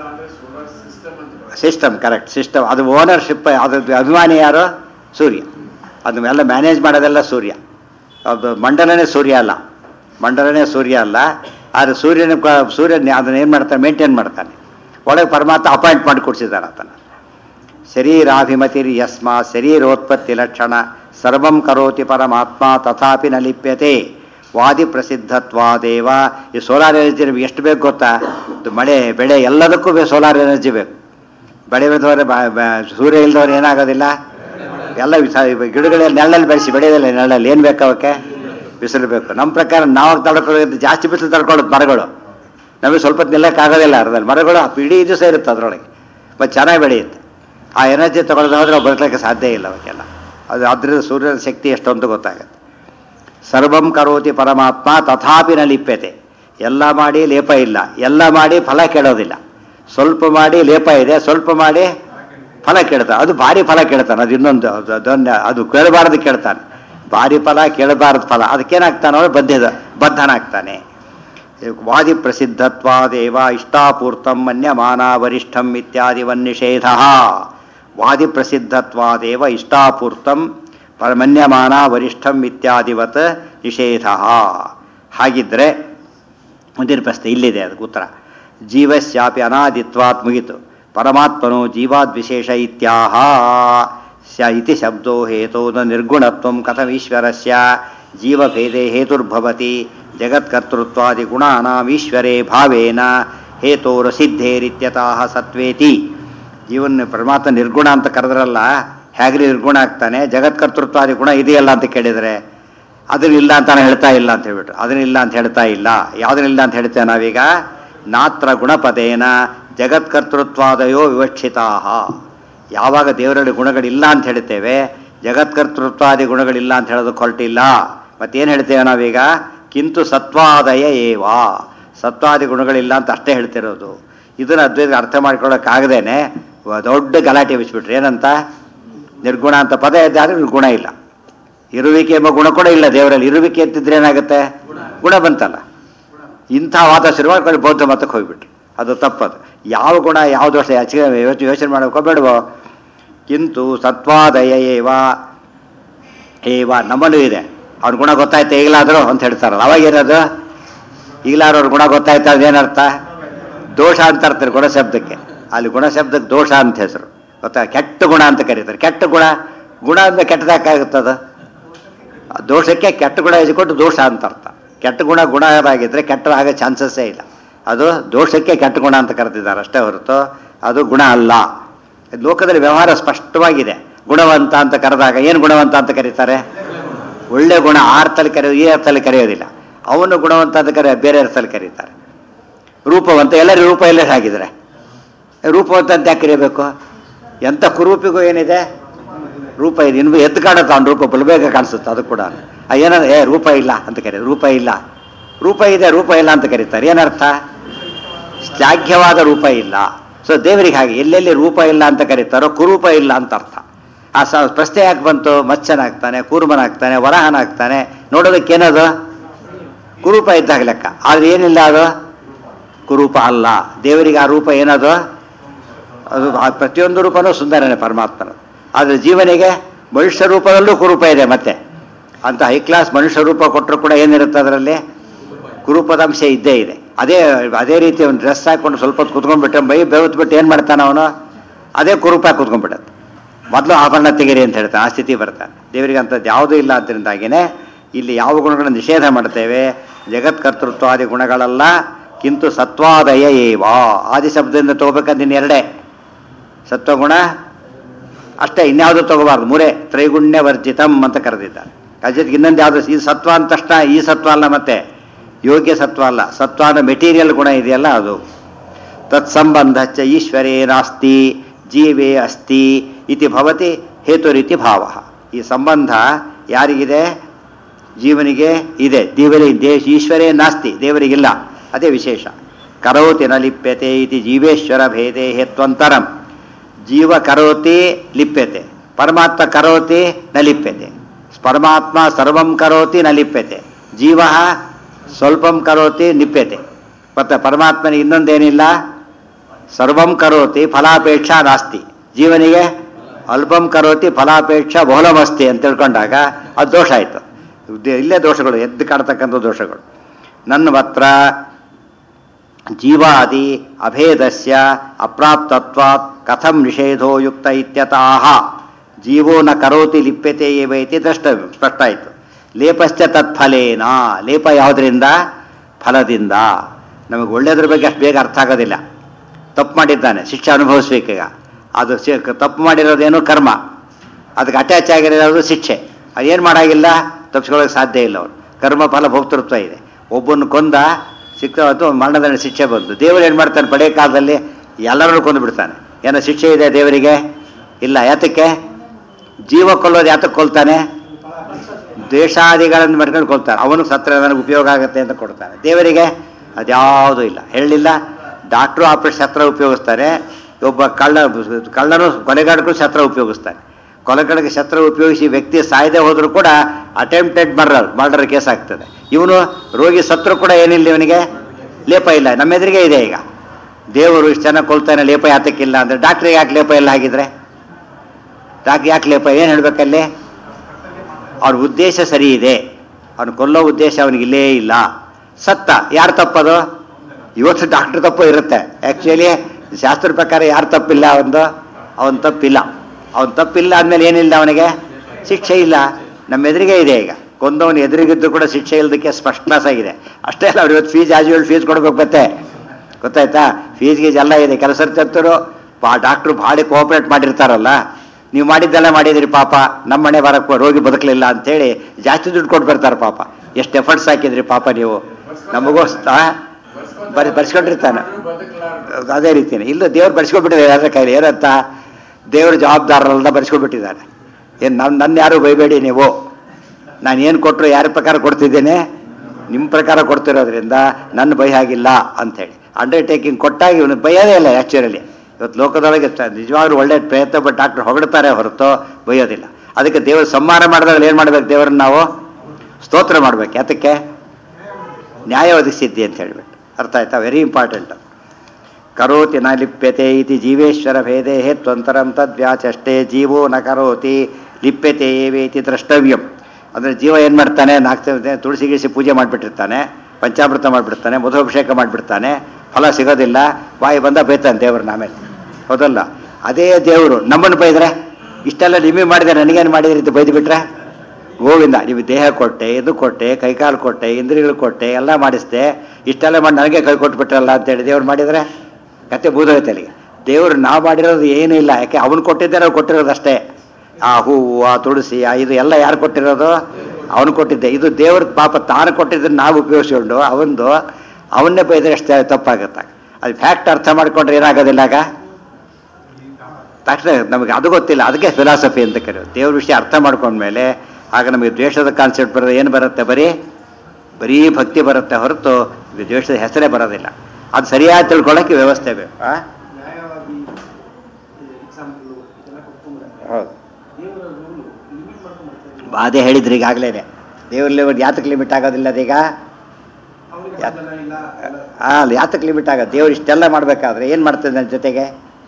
ಸಿಸ್ಟಮ್, ಕರೆಕ್ಟ್, ಸಿಸ್ಟಮ್. ಅದು ಓನರ್ಶಿಪ್, ಅದ್ರ ಅಭಿಮಾನಿ ಯಾರು? ಸೂರ್ಯ. ಅದನ್ನೆಲ್ಲ ಮ್ಯಾನೇಜ್ ಮಾಡೋದೆಲ್ಲ ಸೂರ್ಯ. ಅದು ಮಂಡಲನೇ ಸೂರ್ಯ ಅಲ್ಲ, ಮಂಡಲನೇ ಸೂರ್ಯ ಅಲ್ಲ. ಆದರೆ ಸೂರ್ಯನ ಅದನ್ನ ಏನು ಮಾಡ್ತಾನೆ? ಮೇಂಟೈನ್ ಮಾಡ್ತಾನೆ. ಒಳಗೆ ಪರಮಾತ್ಮ ಅಪಾಯಿಂಟ್ ಮಾಡಿ ಕೊಡಿಸಿದ್ದಾನೆ ಆತನ. ಶರೀರಾಭಿಮತಿರ್ ಯಸ್ಮ ಶರೀರೋತ್ಪತ್ತಿ ಲಕ್ಷಣ ಸರ್ವಂ ಕರೋತಿ ಪರಮಾತ್ಮ ತಥಾಪಿ ನ ಲಿಪ್ಯತೆ. ವಾದಿ ಪ್ರಸಿದ್ಧತ್ವಾದೇವ. ಈ ಸೋಲಾರ್ ಎನರ್ಜಿ ನಿಮ್ಗೆ ಎಷ್ಟು ಬೇಕು ಗೊತ್ತಾ? ಮಳೆ ಬೆಳೆ ಎಲ್ಲದಕ್ಕೂ ಸೋಲಾರ್ ಎನರ್ಜಿ ಬೇಕು. ಬೆಳೆ ಬೆಳೆದವರೆ ಸೂರ್ಯ ಇಲ್ದವ್ರು ಏನಾಗೋದಿಲ್ಲ. ಎಲ್ಲ ಗಿಡಗಳಲ್ಲಿ ನೆರಳಲ್ಲಿ ಬೆಳೆಸಿ ಬೆಳೆಯೋದಿಲ್ಲ. ನೆರಳಲ್ಲಿ ಏನು ಬೇಕು ಅವಕ್ಕೆ? ಬಿಸಿಲು ಬೇಕು. ನಮ್ಮ ಪ್ರಕಾರ ನಾವು ತಡ್ಕೊಳ್ಳೋದು ಜಾಸ್ತಿ ಬಿಸಿಲು ತಡ್ಕೊಳ್ಳೋದು ಮರಗಳು. ನಮಗೆ ಸ್ವಲ್ಪ ನಿಲ್ಲಕ್ಕಾಗೋದಿಲ್ಲ. ಅರ್ಧದಲ್ಲಿ ಮರಗಳು ಇಡೀ ದಿವಸ ಇರುತ್ತೆ ಅದರೊಳಗೆ, ಮತ್ತು ಚೆನ್ನಾಗಿ ಬೆಳೆಯುತ್ತೆ. ಆ ಎನರ್ಜಿ ತಗೊಳ್ಳೋದು ಹೋದ್ರೆ ನಾವು ಬದುಕಲಿಕ್ಕೆ ಸಾಧ್ಯ ಇಲ್ಲ ಅವಕ್ಕೆಲ್ಲ. ಅದು ಅದರಿಂದ ಸೂರ್ಯನ ಶಕ್ತಿ ಎಷ್ಟೊಂದು ಗೊತ್ತಾಗುತ್ತೆ. ಸರ್ವಂ ಕರೋತಿ ಪರಮಾತ್ಮ ತಥಾಪಿ ನ ಲಿಪ್ಯತೆ. ಎಲ್ಲ ಮಾಡಿ ಲೇಪ ಇಲ್ಲ, ಎಲ್ಲ ಮಾಡಿ ಫಲ ಕೇಳೋದಿಲ್ಲ. ಸ್ವಲ್ಪ ಮಾಡಿ ಲೇಪ ಇದೆ, ಸ್ವಲ್ಪ ಮಾಡಿ ಫಲ ಕೇಳ್ತಾನೆ. ಅದು ಭಾರಿ ಫಲ ಕೇಳ್ತಾನೆ. ಅದು ಇನ್ನೊಂದು ಅದು ಕೇಳಬಾರದು ಕೇಳ್ತಾನೆ. ಭಾರಿ ಫಲ, ಕೇಳಬಾರದು ಫಲ. ಅದಕ್ಕೇನಾಗ್ತಾನೆ? ಅವನು ಬದ್ಧನಾಗ್ತಾನೆ. ವಾದಿ ಪ್ರಸಿದ್ಧತ್ವಾದೇವ ಇಷ್ಟಾಪೂರ್ತಂ ಮನ್ಯಮಾನ ವರಿಷ್ಠಂ ಇತ್ಯಾದಿವನ್ನಿಷೇಧ. ವಾದಿ ಪ್ರಸಿದ್ಧತ್ವಾದೇವ ಇಷ್ಟಾಪೂರ್ತಂ ಮನ್ಯಮಾನ ವರಿಷ್ಠಂ ಇತ್ಯಾದಿವತ್ ನಿಷೇಧ. ಹಾಗಿದ್ರೆ ಮುಂದಿನ ಪ್ರಶ್ನೆ ಇಲ್ಲಿದೆ, ಅದಕ್ಕೆ ಉತ್ತರ. ಜೀವಸ್ಯಾಪಿ ಅನಾದಿತ್ವಾತ್ ಮುಗಿತು. ಪರಮಾತ್ಮನೋ ಜೀವಾದ್ ವಿಶೇಷ ಇತ್ಯಾಹ ಇತಿ ಶಬ್ದೋ ಹೇತೋ ನ ನಿರ್ಗುಣತ್ವಂ ಕಥಮೀಶ್ವರಸ್ಯ ಜೀವಭೇದೇ ಹೇತುರ್ಭವತಿ ಜಗತ್ಕರ್ತೃತ್ವಾದಿ ಗುಣಾನಾಂ ಈಶ್ವರೇ ಭಾವೇನ ಹೇತೋರಸಿದ್ಧೇರಿತ್ಯತಃ ಸತ್ವೇತಿ. ಜೀವನ ಪರಮಾತ್ಮ ನಿರ್ಗುಣ ಅಂತ ಕರೆದ್ರಲ್ಲ, ಹೇಗ್ರಿ ನಿರ್ಗುಣ ಆಗ್ತಾನೆ? ಜಗತ್ಕರ್ತೃತ್ವಾದಿ ಗುಣ ಇದೆಯಲ್ಲ ಅಂತ ಕೇಳಿದರೆ ಅದನ್ನಿಲ್ಲ ಅಂತ ನಾನು ಹೇಳ್ತಾ ಇಲ್ಲ ಅಂತ ಹೇಳ್ಬಿಟ್ರು. ಅದನ್ನಿಲ್ಲ ಅಂತ ಹೇಳ್ತಾ ಇಲ್ಲ. ಯಾವುದನ್ನಿಲ್ಲ ಅಂತ ಹೇಳ್ತೇವೆ ನಾವೀಗ? ನಾತ್ರ ಗುಣಪದೇನ ಜಗತ್ಕರ್ತೃತ್ವಾದಯೋ ವಿವಕ್ಷಿತಾ. ಯಾವಾಗ ದೇವರಲ್ಲಿ ಗುಣಗಳಿಲ್ಲ ಅಂತ ಹೇಳ್ತೇವೆ, ಜಗತ್ಕರ್ತೃತ್ವಾದಿ ಗುಣಗಳಿಲ್ಲ ಅಂತ ಹೇಳೋದಕ್ಕೆ ಹೊರಟಿಲ್ಲ. ಮತ್ತೇನು ಹೇಳ್ತೇವೆ ನಾವೀಗ? ಕಿಂತು ಸತ್ವಾದಯ ಏವ, ಸತ್ವಾದಿ ಗುಣಗಳಿಲ್ಲ ಅಂತ ಅಷ್ಟೇ ಹೇಳ್ತಿರೋದು. ಇದನ್ನು ಅದ್ವೈತ ಅರ್ಥ ಮಾಡ್ಕೊಳ್ಳೋಕ್ಕಾಗದೇನೆ ದೊಡ್ಡ ಗಲಾಟೆ ಬಿಚ್ಚಿಬಿಟ್ರೆ. ಏನಂತ? ನಿರ್ಗುಣ ಅಂತ ಪದ ಇದ್ದಾದ್ರೆ ನಿರ್ಗುಣ ಇಲ್ಲ. ಇರುವಿಕೆ ಎಂಬ ಗುಣ ಕೂಡ ಇಲ್ಲ ದೇವರಲ್ಲಿ. ಇರುವಿಕೆ ಎತ್ತಿದ್ರೆ ಏನಾಗುತ್ತೆ? ಗುಣ ಬಂತಲ್ಲ. ಇಂಥ ವಾದ ಶುರು ಮಾಡ್ಕೊಂಡು ಬೌದ್ಧ ಮತಕ್ಕೆ ಹೋಗ್ಬಿಟ್ರು. ಅದು ತಪ್ಪದು. ಯಾವ ಗುಣ ಯಾವ ದೋಷ ಯೋಚನೆ ಮಾಡಬೇಕೋ ಬೇಡವೋ. ಕಿಂತು ಸತ್ವಾದಯ ಏವ ನಮ್ಮಲ್ಲೂ ಇದೆ. ಅವ್ರ ಗುಣ ಗೊತ್ತಾಯ್ತಾ ಈಗಲಾದರೂ ಅಂತ ಹೇಳ್ತಾರಲ್ಲ, ಅವಾಗೇನದು? ಈಗಲಾದ್ರೂ ಅವ್ರ ಗುಣ ಗೊತ್ತಾಯ್ತಾ ಅದೇನರ್ಥ? ದೋಷ ಅಂತ ಅರ್ತಾರೆ ಗುಣಶಬ್ದಕ್ಕೆ. ಅಲ್ಲಿ ಗುಣಶಬ್ದಕ್ಕೆ ದೋಷ ಅಂತ ಹೆಸರು ಗೊತ್ತಾ? ಕೆಟ್ಟ ಗುಣ ಅಂತ ಕರೀತಾರೆ. ಕೆಟ್ಟ ಗುಣ ಗುಣ ಅಂದರೆ ಕೆಟ್ಟದಾಕಾಗುತ್ತದ, ದೋಷಕ್ಕೆ ಕೆಟ್ಟ ಗುಣ ಇಸ್ಕೊಟ್ಟು ದೋಷ ಅಂತ ಅರ್ಥ. ಕೆಟ್ಟ ಗುಣ ಆಗಿದ್ದರೆ ಕೆಟ್ಟದಾಗೋ ಚಾನ್ಸಸ್ಸೇ ಇಲ್ಲ. ಅದು ದೋಷಕ್ಕೆ ಕೆಟ್ಟ ಗುಣ ಅಂತ ಕರೆದಿದ್ದಾರೆ ಅಷ್ಟೇ ಹೊರತು ಅದು ಗುಣ ಅಲ್ಲ. ಲೋಕದಲ್ಲಿ ವ್ಯವಹಾರ ಸ್ಪಷ್ಟವಾಗಿದೆ. ಗುಣವಂತ ಅಂತ ಕರೆದಾಗ ಏನು ಗುಣವಂತ ಅಂತ ಕರೀತಾರೆ? ಒಳ್ಳೆ ಗುಣ ಆ ಅರ್ಥದಲ್ಲಿ ಕರೆಯೋದು, ಈ ಅರ್ಥದಲ್ಲಿ ಕರೆಯೋದಿಲ್ಲ. ಅವನು ಗುಣವಂತ ಅಂತ ಬೇರೆ ಅರ್ಥದಲ್ಲಿ ಕರೀತಾರೆ. ರೂಪವಂತ, ಎಲ್ಲರೂ ರೂಪ ಎಲ್ಲ ಹಾಗಿದ್ರೆ ರೂಪವಂತ ಅಂತ ಯಾಕೆ ಕರಿಯಬೇಕು? ಎಂಥ ಕುರೂಪಿಗೂ ಏನಿದೆ ರೂಪ ಇದೆ. ಇನ್ನು ಎದ್ದು ಕಾಣುತ್ತೆ ಅವ್ನು ರೂಪ ಬಲಬೇಗ ಕಾಣಿಸುತ್ತೆ. ಅದು ಕೂಡ ಏನಂದ್ರೆ ರೂಪ ಇಲ್ಲ ಅಂತ ಕರೀತಾರೆ. ರೂಪ ಇಲ್ಲ, ರೂಪ ಇದೆ, ರೂಪ ಇಲ್ಲ ಅಂತ ಕರೀತಾರೆ. ಏನರ್ಥ? ಶ್ಲಾಘ್ಯವಾದ ರೂಪ ಇಲ್ಲ. ಸೊ ದೇವರಿಗೆ ಹಾಗೆ ಎಲ್ಲೆಲ್ಲಿ ರೂಪ ಇಲ್ಲ ಅಂತ ಕರೀತಾರೋ ಕುರೂಪ ಇಲ್ಲ ಅಂತ ಅರ್ಥ. ಆ ಪ್ರಶ್ನೆ ಯಾಕೆ ಬಂತು? ಮತ್ಸ್ಯನಾಗ್ತಾನೆ, ಕೂರ್ಮನಾಗ್ತಾನೆ, ವರಾಹನಾಗ್ತಾನೆ, ನೋಡೋದಕ್ಕೇನದು ಕುರೂಪ ಇದ್ದಾಗ ಲೆಕ್ಕ. ಆದರೆ ಏನಿಲ್ಲ, ಅದು ಕುರೂಪ ಅಲ್ಲ. ದೇವರಿಗೆ ಆ ರೂಪ ಏನದು? ಅದು ಪ್ರತಿಯೊಂದು ರೂಪನೂ ಸುಂದರನೇ ಪರಮಾತ್ಮನ. ಆದರೆ ಜೀವನಿಗೆ ಮನುಷ್ಯ ರೂಪದಲ್ಲೂ ಕುರೂಪ ಇದೆ. ಮತ್ತೆ ಅಂತ ಹೈ ಕ್ಲಾಸ್ ಮನುಷ್ಯ ರೂಪ ಕೊಟ್ಟರು ಕೂಡ ಏನಿರುತ್ತೆ ಅದರಲ್ಲಿ? ಕುರೂಪದ ಅಂಶ ಇದ್ದೇ ಇದೆ. ಅದೇ ರೀತಿ ಒಂದು ಡ್ರೆಸ್ ಹಾಕೊಂಡು ಸ್ವಲ್ಪ ಹೊತ್ತು ಕುತ್ಕೊಂಡ್ಬಿಟ್ರೆ ಮೈ ಬೆವತ್ಬಿಟ್ಟು ಏನು ಮಾಡ್ತಾನೆ ಅವನು? ಅದೇ ಕುರೂಪ ಕುತ್ಕೊಂಡ್ಬಿಡುತ್ತೆ. ಮೊದಲು ಆಭರಣ ತೆಗೀರಿ ಅಂತ ಹೇಳ್ತಾನೆ, ಆ ಸ್ಥಿತಿ ಬರ್ತಾನೆ. ದೇವರಿಗೆ ಅಂಥದ್ದು ಯಾವುದೂ ಇಲ್ಲ. ಅದರಿಂದಾಗಿಯೇ ಇಲ್ಲಿ ಯಾವ ಗುಣಗಳನ್ನು ನಿಷೇಧ ಮಾಡ್ತೇವೆ? ಜಗತ್ಕರ್ತೃತ್ವ ಆದಿ ಗುಣಗಳಲ್ಲ, ಕಿಂತು ಸತ್ವಾದಯ ಏವ. ಆದಿ ಶಬ್ದದಿಂದ ತಗೋಬೇಕಂದ್ರೆ ಇನ್ನೆರಡೇ ಸತ್ವಗುಣ ಅಷ್ಟೇ, ಇನ್ಯಾವುದು ತಗೋಬಾರ್ದು. ಮೂರೇ ತ್ರೈಗುಣ್ಯ ವರ್ಜಿತಂ ಅಂತ ಕರೆದಿದ್ದಾರೆ. ಅಜತ್ಗೆ ಇನ್ನೊಂದು ಯಾವುದು? ಈ ಸತ್ವ ಅಂತ ತಕ್ಷಣ ಈ ಸತ್ವ ಅಲ್ಲ, ಮತ್ತೆ ಯೋಗ್ಯ ಸತ್ವ ಅಲ್ಲ. ಸತ್ವ ಅನ್ನೋ ಮೆಟೀರಿಯಲ್ ಗುಣ ಇದೆಯಲ್ಲ ಅದು. ತತ್ಸಂಬಂಧ ಚ ಈಶ್ವರೇ ನಾಸ್ತಿ ಜೀವೇ ಅಸ್ತಿ ಇತಿ ಭವತಿ ಹೇತುರೀತಿ ಭಾವ. ಈ ಸಂಬಂಧ ಯಾರಿಗಿದೆ? ಜೀವನಿಗೆ ಇದೆ, ಈಶ್ವರೇ ನಾಸ್ತಿ, ದೇವರಿಗಿಲ್ಲ. ಅದೇ ವಿಶೇಷ. ಕರೋತಿ ನ ಲಿಪ್ಯತೆ ಇತಿ ಜೀವೇಶ್ವರ ಭೇದೇ ಹೇತ್ವಂತರಂ. ಜೀವ ಕರೋತಿ ಲಿಪ್ಯತೆ, ಪರಮಾತ್ಮ ಕರೋತಿ ನ ಲಿಪ್ಯತೆ. ಪರಮಾತ್ಮ ಸರ್ವಂ ಕರೋತಿ ನ ಲಿಪ್ಯತೆ, ಜೀವ ಸ್ವಲ್ಪಂ ಕರೋತಿ ಲಿಪ್ಯತೆ. ಮತ್ತು ಪರಮಾತ್ಮನಿಗೆ ಇನ್ನೊಂದೇನಿಲ್ಲ, ಸರ್ವಂ ಕರೋತಿ ಫಲಾಪೇಕ್ಷಾ ನಾಸ್ತಿ. ಜೀವನಿಗೆ ಅಲ್ಪಂ ಕರೋತಿ ಫಲಾಪೇಕ್ಷಾ ಬಹುಲಮಸ್ತಿ ಅಂತ ತಿಳ್ಕೊಂಡಾಗ ಅದು ದೋಷ ಆಯಿತು. ಇಲ್ಲೇ ದೋಷಗಳು ಎದ್ದು ಕಾಡ್ತಕ್ಕಂಥ ದೋಷಗಳು. ನನ್ನ ಮಾತ್ರ ಜೀವಾದಿ ಅಭೇದಸ್ಯ ಅಪ್ರಾಪ್ತತ್ವಾತ್ ಕಥಂ ನಿಷೇಧೋ ಯುಕ್ತ ಇತ್ಯತಃ. ಜೀವೋ ನ ಕರೋತಿ ಲಿಪ್ಯತೆ ಏವ ಇತಿ ಸ್ಪಷ್ಟ ಆಯಿತು. ಲೇಪಶ್ಚ ತತ್ಫಲೇನ. ಲೇಪ ಯಾವುದರಿಂದ? ಫಲದಿಂದ. ನಮಗೆ ಒಳ್ಳೆಯದ್ರ ಬಗ್ಗೆ ಅಷ್ಟು ಬೇಗ ಅರ್ಥ ಆಗೋದಿಲ್ಲ. ತಪ್ಪು ಮಾಡಿದ್ದಾನೆ, ಶಿಕ್ಷೆ ಅನುಭವಿಸ್ಬೇಕೀಗ. ಅದು ತಪ್ಪು ಮಾಡಿರೋದೇನು ಕರ್ಮ, ಅದಕ್ಕೆ ಅಟ್ಯಾಚ್ ಆಗಿರೋದು ಶಿಕ್ಷೆ. ಅದೇನು ಮಾಡೋಂಗಿಲ್ಲ, ತಪ್ಪಿಸ್ಕೊಳ್ಳೋಕೆ ಸಾಧ್ಯ ಇಲ್ಲ. ಅವರು ಕರ್ಮ ಫಲ ಭೋಕ್ತೃತ್ವ ಇದೆ. ಒಬ್ಬನ್ನು ಕೊಂದ ಸಿಕ್ತವತ್ತು ಮರಣದಂಡ ಶಿಕ್ಷೆ ಬಂತು. ದೇವರು ಏನು ಮಾಡ್ತಾನೆ? ಪಡೆಯ ಕಾಲದಲ್ಲಿ ಎಲ್ಲರನ್ನೂ ಕೊಂದು ಬಿಡ್ತಾನೆ. ಏನೋ ಶಿಕ್ಷೆ ಇದೆ ದೇವರಿಗೆ? ಇಲ್ಲ. ಯಾತಕ್ಕೆ? ಜೀವ ಕೊಲ್ಲೋದು ಯಾತಕ್ಕೆ ಕೊಲ್ತಾನೆ? ದ್ವೇಷಾದಿಗಳನ್ನು ಮಾಡ್ಕೊಂಡು ಕೊಲ್ತಾನೆ. ಅವನು ಸತ್ರ ನನಗೆ ಉಪಯೋಗ ಆಗುತ್ತೆ ಅಂತ ಕೊಡ್ತಾನೆ. ದೇವರಿಗೆ ಅದ್ಯಾವುದೂ ಇಲ್ಲ. ಹೇಳಲಿಲ್ಲ, ಡಾಕ್ಟ್ರು ಆಪರೇಷನ್ ಶಸ್ತ್ರ ಉಪಯೋಗಿಸ್ತಾರೆ. ಒಬ್ಬ ಕಳ್ಳನು ಕೊಲೆಗಾಡಕ್ಕೂ ಶಸ್ತ್ರ ಉಪಯೋಗಿಸ್ತಾನೆ. ಕೊಲೆಗಾಡಿಗೆ ಶಸ್ತ್ರ ಉಪಯೋಗಿಸಿ ವ್ಯಕ್ತಿ ಸಾಯದೆ ಹೋದರೂ ಕೂಡ ಅಟೆಂಪ್ಟೆಡ್ ಮರ್ಡರ್ ಕೇಸ್ ಆಗ್ತದೆ. ಇವನು ರೋಗಿ ಸತ್ರು ಕೂಡ ಏನಿಲ್ಲ, ಇವನಿಗೆ ಲೇಪ ಇಲ್ಲ. ನಮ್ಮ ಎದುರಿಗೆ ಇದೆ. ಈಗ ದೇವರು ಇಷ್ಟು ಚೆನ್ನಾಗಿ ಕೊಲ್ತಾನೆ, ಲೇಪ ಯಾತಕ್ಕಿಲ್ಲ ಅಂದರೆ ಡಾಕ್ಟ್ರಿಗೆ ಯಾಕೆ ಲೇಪ ಇಲ್ಲ? ಹಾಗಿದ್ರೆ ಡಾಕ್ಟ್ರ್ ಯಾಕೆ ಲೇಪ? ಏನು ಹೇಳಬೇಕಲ್ಲಿ? ಅವ್ರ ಉದ್ದೇಶ ಸರಿ ಇದೆ, ಅವನು ಕೊಲ್ಲೋ ಉದ್ದೇಶ ಅವನಿಗಿಲ್ಲೇ ಇಲ್ಲ. ಸತ್ತ ಯಾರು ತಪ್ಪದು? ಇವತ್ತು ಡಾಕ್ಟ್ರ್ ತಪ್ಪು ಇರುತ್ತೆ. ಆ್ಯಕ್ಚುಲಿ ಶಾಸ್ತ್ರ ಪ್ರಕಾರ ಯಾರು ತಪ್ಪಿಲ್ಲ? ಅವನ ತಪ್ಪಿಲ್ಲ. ಅವನ ತಪ್ಪಿಲ್ಲ ಅಂದಮೇಲೆ ಏನಿಲ್ಲ, ಅವನಿಗೆ ಶಿಕ್ಷೆ ಇಲ್ಲ. ನಮ್ಮ ಎದುರಿಗೆ ಇದೆ. ಈಗ ಕೊಂದವನು ಎದುರಿಗಿದ್ದು ಕೂಡ ಶಿಕ್ಷೆ ಇಲ್ಲದಕ್ಕೆ ಸ್ಪಷ್ಟನೆಸ್ ಆಗಿದೆ. ಅಷ್ಟೇ ಅಲ್ಲ, ಅವ್ರು ಇವತ್ತು ಫೀಸ್ ಆಜುವಲ್ ಫೀಸ್ ಕೊಡ್ಬೇಕು. ಮತ್ತೆ ಗೊತ್ತಾಯ್ತಾ? ಫೀಸ್ ಎಲ್ಲ ಇದೆ. ಕೆಲಸ ತತ್ತರು ಡಾಕ್ಟ್ರು ಭಾಳ ಕೋಆಪ್ರೇಟ್ ಮಾಡಿರ್ತಾರಲ್ಲ, ನೀವು ಮಾಡಿದ್ದೆಲ್ಲ ಮಾಡಿದಿರಿ ಪಾಪ, ನಮ್ಮ ಮನೆ ಬರಕ್ಕೆ ರೋಗಿ ಬದುಕಲಿಲ್ಲ ಅಂಥೇಳಿ ಜಾಸ್ತಿ ದುಡ್ಡು ಕೊಟ್ಟು ಬರ್ತಾರೆ. ಪಾಪ ಎಷ್ಟು ಎಫರ್ಟ್ಸ್ ಹಾಕಿದ್ರಿ ಪಾಪ ನೀವು ನಮಗೋಸ್ಕರ ಬರ್ಸ್ಕೊಂಡಿರ್ತಾನೆ. ಅದೇ ರೀತಿಯೇ ಇಲ್ಲ, ದೇವ್ರು ಬರ್ಸ್ಕೊಬಿಟ್ಟಿದ್ದಾರೆ ಯಾರ ಕೈಲಿ. ಏನಂತ? ದೇವರು ಜವಾಬ್ದಾರರಲ್ಲ ಬರ್ಸ್ಕೊಬಿಟ್ಟಿದ್ದಾರೆ. ಏನು ನನ್ನ ಯಾರು ಬೈಬೇಡಿ ನೀವು, ನಾನು ಏನು ಕೊಟ್ಟರು ಯಾರ ಪ್ರಕಾರ ಕೊಡ್ತಿದ್ದೇನೆ? ನಿಮ್ಮ ಪ್ರಕಾರ ಕೊಡ್ತಿರೋದ್ರಿಂದ ನನ್ನ ಭಯ ಆಗಿಲ್ಲ ಅಂಥೇಳಿ ಅಂಡರ್ಟೇಕಿಂಗ್ ಕೊಟ್ಟಾಗಿ ಇವನು ಬೈಯೋದೇ ಇಲ್ಲ. ಆ್ಯಕ್ಚುಲಿ ಇವತ್ತು ಲೋಕದೊಳಗೆ ನಿಜವಾಗ್ಲೂ ಒಳ್ಳೆ ಪ್ರಯತ್ನ ಪಟ್ಟು ಡಾಕ್ಟ್ರು ಹೊಗಡ್ತಾರೆ ಹೊರತು ಬೈಯೋದಿಲ್ಲ. ಅದಕ್ಕೆ ದೇವರು ಸಂಹಾರ ಮಾಡಿದಾಗ ಏನು ಮಾಡ್ಬೇಕು? ದೇವರನ್ನು ನಾವು ಸ್ತೋತ್ರ ಮಾಡ್ಬೇಕು. ಯಾತಕ್ಕೆ? ನ್ಯಾಯ ಒದಗಿಸಿದ್ದಿ ಅಂತ ಹೇಳ್ಬಿಟ್ಟು. ಅರ್ಥ ಆಯ್ತಾ? Very important. ಕರೋತಿ ನ ಲಿಪ್ಯತೆ ಇತಿ ಜೀವೇಶ್ವರ ಭೇದೇ ತ್ವಂತರಂ ತದ್ವ್ಯಾಚಷ್ಟೇ ಜೀವೋ ನ ಕರೋತಿ ಲಿಪ್ಯತೆ ಏವೇತಿ ದ್ರಷ್ಟವ್ಯಂ. ಅಂದರೆ ಜೀವ ಏನು ಮಾಡ್ತಾನೆ? ತುಳಸಿ ಗಿಳಿಸಿ ಪೂಜೆ ಮಾಡಿಬಿಟ್ಟಿರ್ತಾನೆ, ಪಂಚಾಮೃತ ಮಾಡಿಬಿಡ್ತಾನೆ, ಮಧುಅಭಿಷೇಕ ಮಾಡಿಬಿಡ್ತಾನೆ, ಫಲ ಸಿಗೋದಿಲ್ಲ, ಬಾಯಿ ಬಂದ ಬೈತಾನೆ ದೇವ್ರನ್ನ. ಆಮೇಲೆ ಹೌದಲ್ಲ? ಅದೇ ದೇವರು ನಮ್ಮನ್ನು ಬೈದರೆ ಇಷ್ಟೆಲ್ಲ ನಿಮಗೆ ಮಾಡಿದೆ ನನಗೇನು ಮಾಡಿದ ರೀತಿ ಬೈದು ಬಿಟ್ರೆ ಗೋವಿಂದ ನೀವು ದೇಹ ಕೊಟ್ಟೆ, ಇದು ಕೊಟ್ಟೆ, ಕೈಕಾಲು ಕೊಟ್ಟೆ, ಇಂದ್ರಿಯಗಳು ಕೊಟ್ಟೆ, ಎಲ್ಲ ಮಾಡಿಸ್ದೆ, ಇಷ್ಟೆಲ್ಲ ಮಾಡಿ ನನಗೆ ಕೈ ಕೊಟ್ಬಿಟ್ರಲ್ಲ ಅಂತೇಳಿ ದೇವ್ರು ಮಾಡಿದರೆ ಕತೆ ಬೂದೋಯ್ತು ಅಲ್ಲಿಗೆ. ದೇವ್ರು ನಾವು ಮಾಡಿರೋದು ಏನೂ ಇಲ್ಲ, ಯಾಕೆ ಅವನು ಕೊಟ್ಟಿದ್ದೆ ನಾವು ಕೊಟ್ಟಿರೋದು ಅಷ್ಟೇ. ಆ ಹೂವು, ಆ ತುಳಸಿ, ಆ ಇದು ಎಲ್ಲ ಯಾರು ಕೊಟ್ಟಿರೋದು? ಅವನು ಕೊಟ್ಟಿದ್ದೆ. ಇದು ದೇವ್ರ ಪಾಪ ತಾನು ಕೊಟ್ಟಿದ್ದನ್ನು ನಾವು ಉಪಯೋಗಿಸ್ಕೊಂಡು ಅವನ್ನೇ ಬೈದರೆ ಅಷ್ಟೇ ತಪ್ಪಾಗುತ್ತೆ. ಅದು ಫ್ಯಾಕ್ಟ್ ಅರ್ಥ ಮಾಡ್ಕೊಂಡ್ರೆ ಏನಾಗೋದಿಲ್ಲ ಆಗ ತಕ್ಷಣ ನಮಗೆ ಅದು ಗೊತ್ತಿಲ್ಲ. ಅದಕ್ಕೆ ಫಿಲಾಸಫಿ ಅಂತ ಕರೆಯೋದು. ದೇವ್ರ ವಿಷಯ ಅರ್ಥ ಮಾಡ್ಕೊಂಡ್ಮೇಲೆ ಆಗ ನಮಗೆ ದ್ವೇಷದ ಕಾನ್ಸೆಪ್ಟ್ ಬರೋದು ಏನು ಬರುತ್ತೆ? ಬರೀ ಭಕ್ತಿ ಬರುತ್ತೆ ಹೊರತು ಇದು ದ್ವೇಷದ ಹೆಸರೇ ಬರೋದಿಲ್ಲ. ಅದು ಸರಿಯಾಗಿ ತಿಳ್ಕೊಳ್ಳೋಕ್ಕೆ ವ್ಯವಸ್ಥೆ ಬೇಕು. ಹೌದು, ಅದೇ ಹೇಳಿದ್ರಿ ಈಗಾಗಲೇ. ದೇವ್ರ ಯಾತಕ್ಕೆ ಲಿಮಿಟ್ ಆಗೋದಿಲ್ಲ ಅದೀಗ? ಯಾತಕ್ಕೆ ಲಿಮಿಟ್ ಆಗೋದು? ದೇವ್ರು ಇಷ್ಟೆಲ್ಲ ಮಾಡಬೇಕಾದ್ರೆ ಏನು ಮಾಡ್ತದೆ ನನ್ನ ಜೊತೆಗೆ?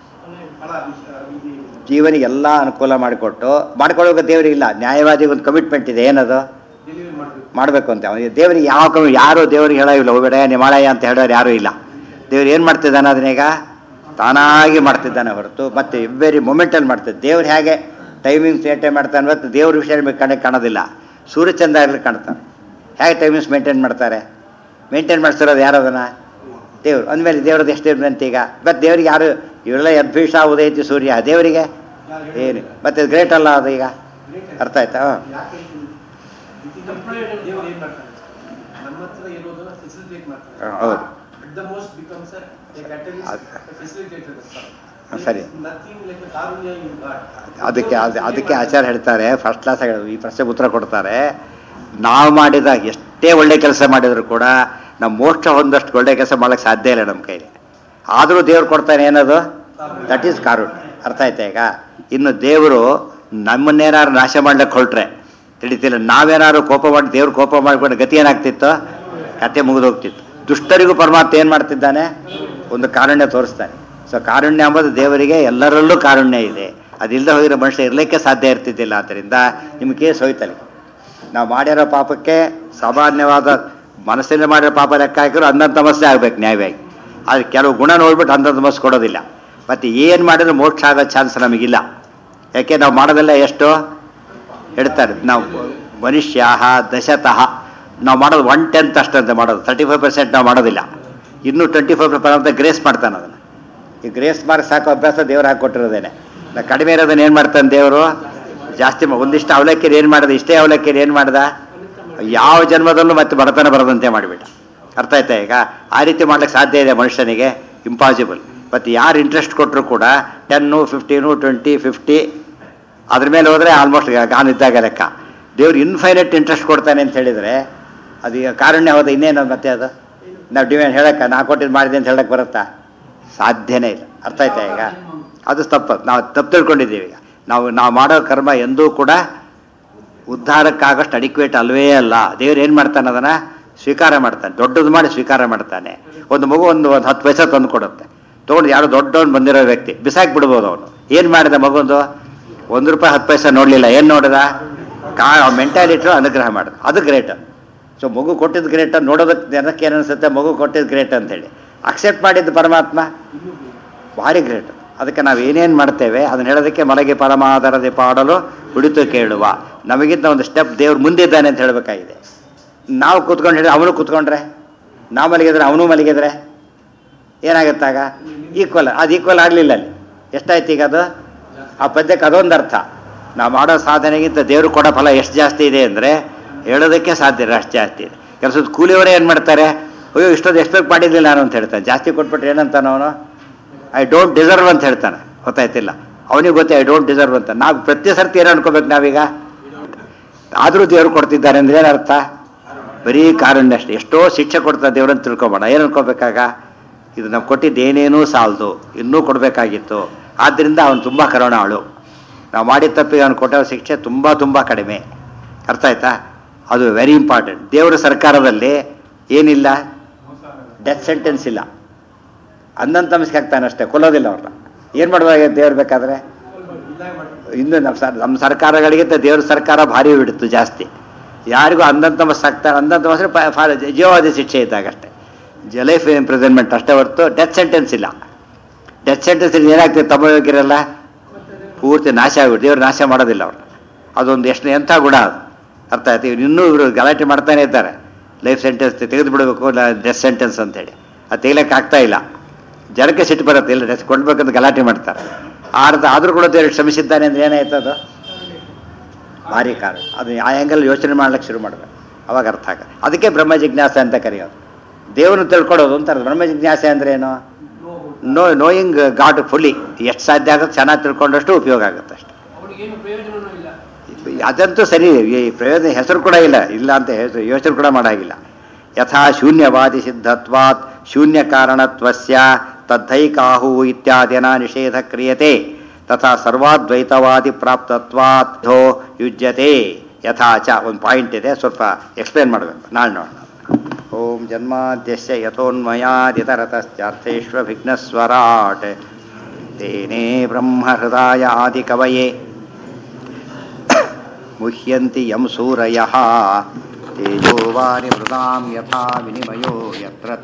ಜೀವನಿಗೆ ಎಲ್ಲ ಅನುಕೂಲ ಮಾಡ್ಕೊಳ್ಳೋಕೆ ದೇವರಿಗಿಲ್ಲ. ನ್ಯಾಯವಾದಿ ಒಂದು ಕಮಿಟ್ಮೆಂಟ್ ಇದೆ, ಏನದು ಮಾಡಬೇಕು ಅಂತ. ಅವನಿಗೆ ದೇವರಿಗೆ ಯಾವ ಯಾರು ದೇವ್ರಿಗೆ ಹೇಳೋವಿಲ್ಲ, ಹೋಗ್ಬೇಡ ನಿಮಾಳಯ್ಯ ಅಂತ ಹೇಳೋರು ಯಾರೂ ಇಲ್ಲ. ದೇವ್ರು ಏನು ಮಾಡ್ತಿದ್ದಾನೆ ಅದನ್ನೀಗ ತಾನಾಗಿ ಮಾಡ್ತಿದ್ದಾನೆ ಹೊರತು ಮತ್ತೆ ಎವ್ರಿ ಮೊಮೆಂಟಲ್ಲಿ ಮಾಡ್ತಿದ್ದೆ. ದೇವ್ರು ಹೇಗೆ ಟೈಮಿಂಗ್ಸ್ ಮೇಂಟೈನ್ ಮಾಡ್ತಾನೆ ಮತ್ತು ದೇವ್ರ ವಿಷಯ ಕಣ್ಣಕ್ಕೆ ಕಾಣೋದಿಲ್ಲ. ಸೂರ್ಯಚಂದ್ರ ಆಗಲಿ ಕಾಣ್ತಾನೆ. ಹೇಗೆ ಟೈಮಿಂಗ್ಸ್ ಮೇಂಟೈನ್ ಮಾಡ್ತಾರೆ? ಮೇಂಟೈನ್ ಮಾಡಿಸಿರೋದು ಯಾರು? ಅದನ್ನು ದೇವ್ರು ಅಂದಮೇಲೆ ದೇವ್ರದ್ದು ಎಷ್ಟು ಇರ್ಬಂತ ಈಗ. ಮತ್ತು ದೇವ್ರಿಗೆ ಯಾರು ಇವರೆಲ್ಲ ಯದ್ಭೀಷ ಉದಯತಿ ಸೂರ್ಯ, ದೇವರಿಗೆ ಏನು ಮತ್ತೆ ಗ್ರೇಟ್ ಅಲ್ಲ ಅದು? ಈಗ ಅರ್ಥ ಆಯ್ತಾ? ಹೌದು, ಸರಿ. ಅದಕ್ಕೆ ಆಚಾರ್ಯ ಹೇಳ್ತಾರೆ, ಫಸ್ಟ್ ಕ್ಲಾಸ್ ಈ ಪ್ರಶ್ನೆಗೆ ಉತ್ತರ ಕೊಡ್ತಾರೆ. ನಾವು ಮಾಡಿದ ಎಷ್ಟೇ ಒಳ್ಳೆ ಕೆಲಸ ಮಾಡಿದ್ರು ಕೂಡ ನಾವು ಮೋಕ್ಷ ಹೊಂದಷ್ಟು ಒಳ್ಳೆ ಕೆಲಸ ಮಾಡೋಕ್ಕೆ ಸಾಧ್ಯ ಇಲ್ಲ ನಮ್ಮ ಕೈಲಿ. ಆದರೂ ದೇವ್ರು ಕೊಡ್ತಾನೆ, ಏನದು? ದಟ್ ಈಸ್ ಕಾರುಣ್ಯ. ಅರ್ಥ ಆಯ್ತಾ ಈಗ? ಇನ್ನು ದೇವರು ನಮ್ಮನ್ನೇನಾದ್ರು ನಾಶ ಮಾಡ್ಲಿಕ್ಕೆ ಹೊರಟ್ರೆ ತಿಳಿತಿಲ್ಲ. ನಾವೇನಾದ್ರು ಕೋಪ ಮಾಡಿ ದೇವ್ರು ಕೋಪ ಮಾಡಿಕೊಂಡು ಗತಿ ಏನಾಗ್ತಿತ್ತು? ಕತೆ ಮುಗಿದೋಗ್ತಿತ್ತು. ದುಷ್ಟರಿಗೂ ಪರಮಾತ್ಮ ಏನು ಮಾಡ್ತಿದ್ದಾನೆ? ಒಂದು ಕಾರುಣ್ಯ ತೋರಿಸ್ತಾನೆ. ಸೊ ಕಾರುಣ್ಯ ಎಂಬುದು ದೇವರಿಗೆ ಎಲ್ಲರಲ್ಲೂ ಕಾರುಣ್ಯ ಇದೆ. ಅದಿಲ್ಲದೆ ಹೋಗಿರೋ ಮನುಷ್ಯ ಇರಲಿಕ್ಕೆ ಸಾಧ್ಯ ಇರ್ತಿದ್ದಿಲ್ಲ. ಆದ್ದರಿಂದ ನಿಮ್ಮ ಕೇಸ್ ಹೋಯ್ತಲ್ಲಿ. ನಾವು ಮಾಡಿರೋ ಪಾಪಕ್ಕೆ ಸಾಮಾನ್ಯವಾದ ಮನಸ್ಸಿಂದ ಮಾಡಿರೋ ಪಾಪ ಲೆಕ್ಕ ಹಾಕಿದ್ರು ಅಂದಂಥ ತಮಸ್ಸೆ ಆಗ್ಬೇಕು ನ್ಯಾಯವಾಗಿ. ಆದರೆ ಕೆಲವು ಗುಣ ನೋಡ್ಬಿಟ್ಟು ಅಂದಂಥ ತಮಸ್ಸು ಕೊಡೋದಿಲ್ಲ. ಮತ್ತು ಏನು ಮಾಡಿದ್ರೆ ಮೋಕ್ಷ ಆಗೋ ಚಾನ್ಸ್ ನಮಗಿಲ್ಲ. ಯಾಕೆ ನಾವು ಮಾಡೋದೆಲ್ಲ ಎಷ್ಟು ಹೇಳ್ತಾರೆ, ನಾವು ಮನುಷ್ಯ ದಶತಃ ನಾವು ಮಾಡೋದು 1/10 ಅಷ್ಟಂತ ಮಾಡೋದು. 35% ನಾವು ಮಾಡೋದಿಲ್ಲ. ಇನ್ನೂ 25% ಗ್ರೇಸ್ ಮಾಡ್ತಾನೆ. ಅದನ್ನು ಈ ಗ್ರೇಸ್ ಮಾರ್ಕ್ಸ್ ಹಾಕೋ ಅಭ್ಯಾಸ ದೇವ್ರು ಹಾಕಿಕೊಟ್ಟಿರೋದೇನೆ. ನಾವು ಕಡಿಮೆ ಇರೋದನ್ನ ಏನು ಮಾಡ್ತಾನೆ ದೇವರು? ಜಾಸ್ತಿ ಒಂದಿಷ್ಟು ಅವಲಕ್ಕಿನ ಏನು ಮಾಡಿದ, ಇಷ್ಟೇ ಅವಲಕ್ಕಿನ ಏನು ಮಾಡ್ದ? ಯಾವ ಜನ್ಮದಲ್ಲೂ ಮತ್ತೆ ಬಡತನ ಬರದಂತೆ ಮಾಡಿಬಿಟ್ಟ. ಅರ್ಥ ಆಯ್ತಾ ಈಗ? ಆ ರೀತಿ ಮಾಡ್ಲಿಕ್ಕೆ ಸಾಧ್ಯ ಇದೆ ಮನುಷ್ಯನಿಗೆ? ಇಂಪಾಸಿಬಲ್. ಮತ್ತು ಯಾರು ಇಂಟ್ರೆಸ್ಟ್ ಕೊಟ್ಟರು ಕೂಡ 10, 15, 20, 50 ಅದ್ರ ಮೇಲೆ ಹೋದರೆ ಆಲ್ಮೋಸ್ಟ್ ಗಾನಿದ್ದಾಗ ಲೆಕ್ಕ. ದೇವ್ರು ಇನ್ಫೈನೈಟ್ ಇಂಟ್ರೆಸ್ಟ್ ಕೊಡ್ತಾನೆ ಅಂತ ಹೇಳಿದರೆ ಅದು ಈಗ ಕಾರುಣ್ಯ ಹೋದ. ಇನ್ನೇನು ಮತ್ತೆ ಅದು ನಾವು ಡಿಮ್ಯಾಂಡ್ ಹೇಳಕ್ಕೆ ನಾ ಕೊಟ್ಟಿದ್ದು ಮಾಡಿದೆ ಅಂತ ಹೇಳಕ್ಕೆ ಬರುತ್ತಾ? ಸಾಧ್ಯನೇ ಇಲ್ಲ. ಅರ್ಥ ಆಯ್ತಾ ಈಗ? ಅದು ತಪ್ಪು. ನಾವು ತಪ್ಪು ತಿಳ್ಕೊಂಡಿದ್ದೀವಿ. ಈಗ ನಾವು ಮಾಡೋ ಕರ್ಮ ಎಂದೂ ಕೂಡ ಉದ್ಧಾರಕ್ಕಾಗಷ್ಟು ಅಡಿಕ್ವೇಟ್ ಅಲ್ವೇ ಅಲ್ಲ. ದೇವ್ರು ಏನು ಮಾಡ್ತಾನೆ? ಅದನ್ನು ಸ್ವೀಕಾರ ಮಾಡ್ತಾನೆ, ದೊಡ್ಡದು ಮಾಡಿ ಸ್ವೀಕಾರ ಮಾಡ್ತಾನೆ. ಒಂದು ಮಗು ಒಂದು 10 ಪೈಸೆ ತಂದು ಕೊಡುತ್ತೆ. ತೊಗೊಂಡು ಯಾರೋ ದೊಡ್ಡವನು ಬಂದಿರೋ ವ್ಯಕ್ತಿ ಬಿಸಾಕಿ ಬಿಡ್ಬೋದು. ಅವನು ಏನು ಮಾಡಿದ? ಮಗೊಂದು ₹1 10 ಪೈಸೆ ನೋಡಲಿಲ್ಲ. ಏನು ನೋಡಿದ? ಮೆಂಟಾಲಿಟಿ ಅನುಗ್ರಹ ಮಾಡಿದ. ಅದು ಗ್ರೇಟ್. ಸೊ ಮಗು ಕೊಟ್ಟಿದ್ದು ಗ್ರೇಟ್. ನೋಡೋದಕ್ಕೆ ಜನಕ್ಕೆ ಏನು ಅನಿಸುತ್ತೆ? ಮಗು ಕೊಟ್ಟಿದ್ದು ಗ್ರೇಟ್ ಅಂತೇಳಿ. ಅಕ್ಸೆಪ್ಟ್ ಮಾಡಿದ್ದು ಪರಮಾತ್ಮ ಭಾರಿ ಗ್ರೇಟ್. ಅದಕ್ಕೆ ನಾವು ಏನೇನು ಮಾಡ್ತೇವೆ ಅದನ್ನು ಹೇಳೋದಕ್ಕೆ ಮಲಗಿ ಪರಮಾಧಾರದೆ ಪಾಡಲು ಹುಡಿತು ಕೇಳುವ. ನಮಗಿಂತ ಒಂದು ಸ್ಟೆಪ್ ದೇವ್ರು ಮುಂದಿದ್ದಾನೆ ಅಂತ ಹೇಳಬೇಕಾಗಿದೆ. ನಾವು ಕೂತ್ಕೊಂಡು ಹೇಳಿ ಅವನು ಕೂತ್ಕೊಂಡ್ರೆ, ನಾವು ಮಲಗಿದ್ರೆ ಅವನು ಮಲಗಿದ್ರೆ ಏನಾಗುತ್ತಾಗ? ಈಕ್ವಲ್. ಅದು ಈಕ್ವಲ್ ಆಗಲಿಲ್ಲ. ಅಲ್ಲಿ ಎಷ್ಟಾಯ್ತು ಈಗ? ಅದು ಆ ಪದ್ಯಕ್ಕೆ ಅದೊಂದು ಅರ್ಥ. ನಾವು ಮಾಡೋ ಸಾಧನೆಗಿಂತ ದೇವರು ಕೊಡೋ ಫಲ ಎಷ್ಟು ಜಾಸ್ತಿ ಇದೆ ಅಂದರೆ ಹೇಳೋದಕ್ಕೆ ಸಾಧ್ಯ ಇಲ್ಲ, ಅಷ್ಟು ಜಾಸ್ತಿ ಇದೆ. ಕೆಲಸದ ಕೂಲಿಯವರೇ ಏನು ಮಾಡ್ತಾರೆ? ಅಯ್ಯೋ ಇಷ್ಟೊಂದು ಎಕ್ಸ್ಪೆಕ್ಟ್ ಮಾಡಿದ್ದಿಲ್ಲ ನಾನು ಅಂತ ಹೇಳ್ತಾನೆ. ಜಾಸ್ತಿ ಕೊಟ್ಬಿಟ್ರೆ ಏನಂತಾನ ಅವನು? ಐ ಡೋಂಟ್ ಡಿಸರ್ವ್ ಅಂತ ಹೇಳ್ತಾನೆ. ಗೊತ್ತಾಯ್ತಿಲ್ಲ? ಅವನಿಗೆ ಗೊತ್ತೇ ಐ ಡೋಂಟ್ ಡಿಸರ್ವ್ ಅಂತ. ನಾವು ಪ್ರತಿ ಸರ್ತಿ ಏನು ಅನ್ಕೋಬೇಕು ನಾವೀಗ? ಆದರೂ ದೇವ್ರು ಕೊಡ್ತಿದ್ದಾರೆ ಅಂದರೆ ಏನರ್ಥ? ಬರೀ ಕಾರುಣ್ಯ ಅಷ್ಟೇ. ಎಷ್ಟೋ ಶಿಕ್ಷೆ ಕೊಡ್ತಾರೆ ದೇವ್ರಂತ ತಿಳ್ಕೊಬೇಡ. ಏನು ಅನ್ಕೋಬೇಕಾಗ? ಇದು ನಾವು ಕೊಟ್ಟಿದ್ದೇನೇನೂ ಸಾಲದು, ಇನ್ನೂ ಕೊಡಬೇಕಾಗಿತ್ತು. ಆದ್ದರಿಂದ ಅವನು ತುಂಬ ಕರುಣಾಳು. ನಾವು ಮಾಡಿದ ತಪ್ಪಿಗೆ ಅವನು ಕೊಟ್ಟ ಶಿಕ್ಷೆ ತುಂಬ ತುಂಬ ಕಡಿಮೆ. ಅರ್ಥ ಆಯ್ತಾ? ಅದು ವೆರಿ ಇಂಪಾರ್ಟೆಂಟ್. ದೇವರ ಸರ್ಕಾರದಲ್ಲಿ ಏನಿಲ್ಲ, ಡೆತ್ ಸೆಂಟೆನ್ಸ್ ಇಲ್ಲ. ಅಂದಂತ ತಮಸ್ಗೆ ಹಾಕ್ತಾನೆ ಅಷ್ಟೇ, ಕೊಲ್ಲೋದಿಲ್ಲ ಅವ್ರನ್ನ. ಏನು ಮಾಡುವಾಗ ದೇವ್ರು ಬೇಕಾದ್ರೆ? ಇನ್ನು ನಮ್ಮ ಸರ್ಕಾರಗಳಿಗಿಂತ ದೇವ್ರ ಸರ್ಕಾರ ಭಾರಿ ಬಿಡುತ್ತು ಜಾಸ್ತಿ. ಯಾರಿಗೂ ಅಂದಂತ ತಮಸ್ ಹಾಕ್ತಾರೆ. ಅಂದಂತ ತಮಸ್ರೆ ಜೀವಾವಧಿ ಶಿಕ್ಷೆ ಇದ್ದಾಗಷ್ಟೇ, ಲೈಫ್ ಇಂಪ್ರಿಸನ್ಮೆಂಟ್ ಅಷ್ಟೇ ಹೊರತು ಡೆತ್ ಸೆಂಟೆನ್ಸ್ ಇಲ್ಲ. ಡೆತ್ ಸೆಂಟೆನ್ಸ್ ಏನಾಗ್ತದೆ? ತಮ್ಮ ಯೋಗ್ಯರಲ್ಲ ಪೂರ್ತಿ ನಾಶ ಆಗ್ಬಿಟ್ಟು ದೇವ್ರು ನಾಶ ಮಾಡೋದಿಲ್ಲ ಅವ್ರು. ಅದೊಂದು ಎಷ್ಟು ಎಂಥ ಗುಣ ಅದು, ಅರ್ಥ ಆಯ್ತು. ಇನ್ನೂ ಇವರು ಗಲಾಟೆ ಮಾಡ್ತಾನೆ ಇದ್ದಾರೆ, ಲೈಫ್ ಸೆಂಟೆನ್ಸ್ ತೆಗೆದು ಬಿಡಬೇಕು, ಡೆತ್ ಸೆಂಟೆನ್ಸ್ ಅಂತೇಳಿ. ಅದು ತೆಗಿಲಿಕ್ಕೆ ಆಗ್ತಾ ಇಲ್ಲ, ಜನಕ್ಕೆ ಸಿಟ್ಟು ಬರುತ್ತೆ, ಇಲ್ಲ ಡೆತ್ ಕೊಡ್ಬೇಕಂತ ಗಲಾಟೆ ಮಾಡ್ತಾರೆ. ಆದರೂ ಕೂಡ ದೇವ್ರು ಶ್ರಮಿಸಿದ್ದಾನೆ ಅಂದರೆ ಏನಾಯ್ತು, ಅದು ಭಾರಿ ಕಾರಣ. ಅದು ಆ ಆ್ಯಂಗಲ್ ಯೋಚನೆ ಮಾಡ್ಲಿಕ್ಕೆ ಶುರು ಮಾಡಬೇಕು, ಅವಾಗ ಅರ್ಥ ಆಗ. ಅದಕ್ಕೆ ಬ್ರಹ್ಮ ಜಿಜ್ಞಾಸೆ ಅಂತ ಕರೆಯೋದು, ದೇವರನ್ನು ತಿಳ್ಕೊಡೋದು ಅಂತಾರೆ. ಬ್ರಹ್ಮ ಜಿಜ್ಞಾಸೆ ಅಂದ್ರೆ ಏನು? ನೋಯಿಂಗ್ ಗಾಡ್ ಫುಲ್ಲಿ, ಎಷ್ಟು ಸಾಧ್ಯ ಆಗುತ್ತೆ ಚೆನ್ನಾಗಿ ತಿಳ್ಕೊಂಡಷ್ಟು ಉಪಯೋಗ ಆಗುತ್ತೆ ಅಷ್ಟೆ. ಅದಂತೂ ಸರಿ, ಈ ಪ್ರಯೋಜನ ಹೆಸರು ಕೂಡ ಇಲ್ಲ ಅಂತ ಯೋಚನೆ ಕೂಡ ಮಾಡಾಗಿಲ್ಲ. ಯಥಾ ಶೂನ್ಯವಾದಿ ಸಿದ್ಧತ್ವಾತ್ ಶೂನ್ಯ ಕಾರಣತ್ವಸ್ಯ ತದ್ಧೈಕಾಹು ಇತ್ಯಾದಿನ ನಿಷೇಧ ಕ್ರಿಯತೆ ತಥಾ ಸರ್ವಾದ್ವೈತವಾದಿ ಪ್ರಾಪ್ತತ್ವಾತ್ ಯುಜ್ಯತೆ ಯಥಾಚ. ಒಂದು ಪಾಯಿಂಟ್ ಇದೆ, ಸ್ವಲ್ಪ ಎಕ್ಸ್ಪ್ಲೇನ್ ಮಾಡಬೇಕು, ನಾಳೆ ನೋಡೋಣ. ಓಂ ಜನ್ಮಾದ್ಯಸ್ಯ ಯಥೋನ್ಮಯಾದಿತರತಶ್ಚಾರ್ಥೇಷ್ವಭಿಘ್ನಸ್ವರಾಟ್ ತೇನೇ ಬ್ರಹ್ಮ ಹೃದಯ ಆದಿ ಕವಯೇ ಮುಹ್ಯಂತಿ ಯಂ ಸೂರಯಃ ತೇಜೋವಾರಿ ಮೃದಾಂ ಯಥಾ ವಿನಿಮಯೋ ಯತ್ರ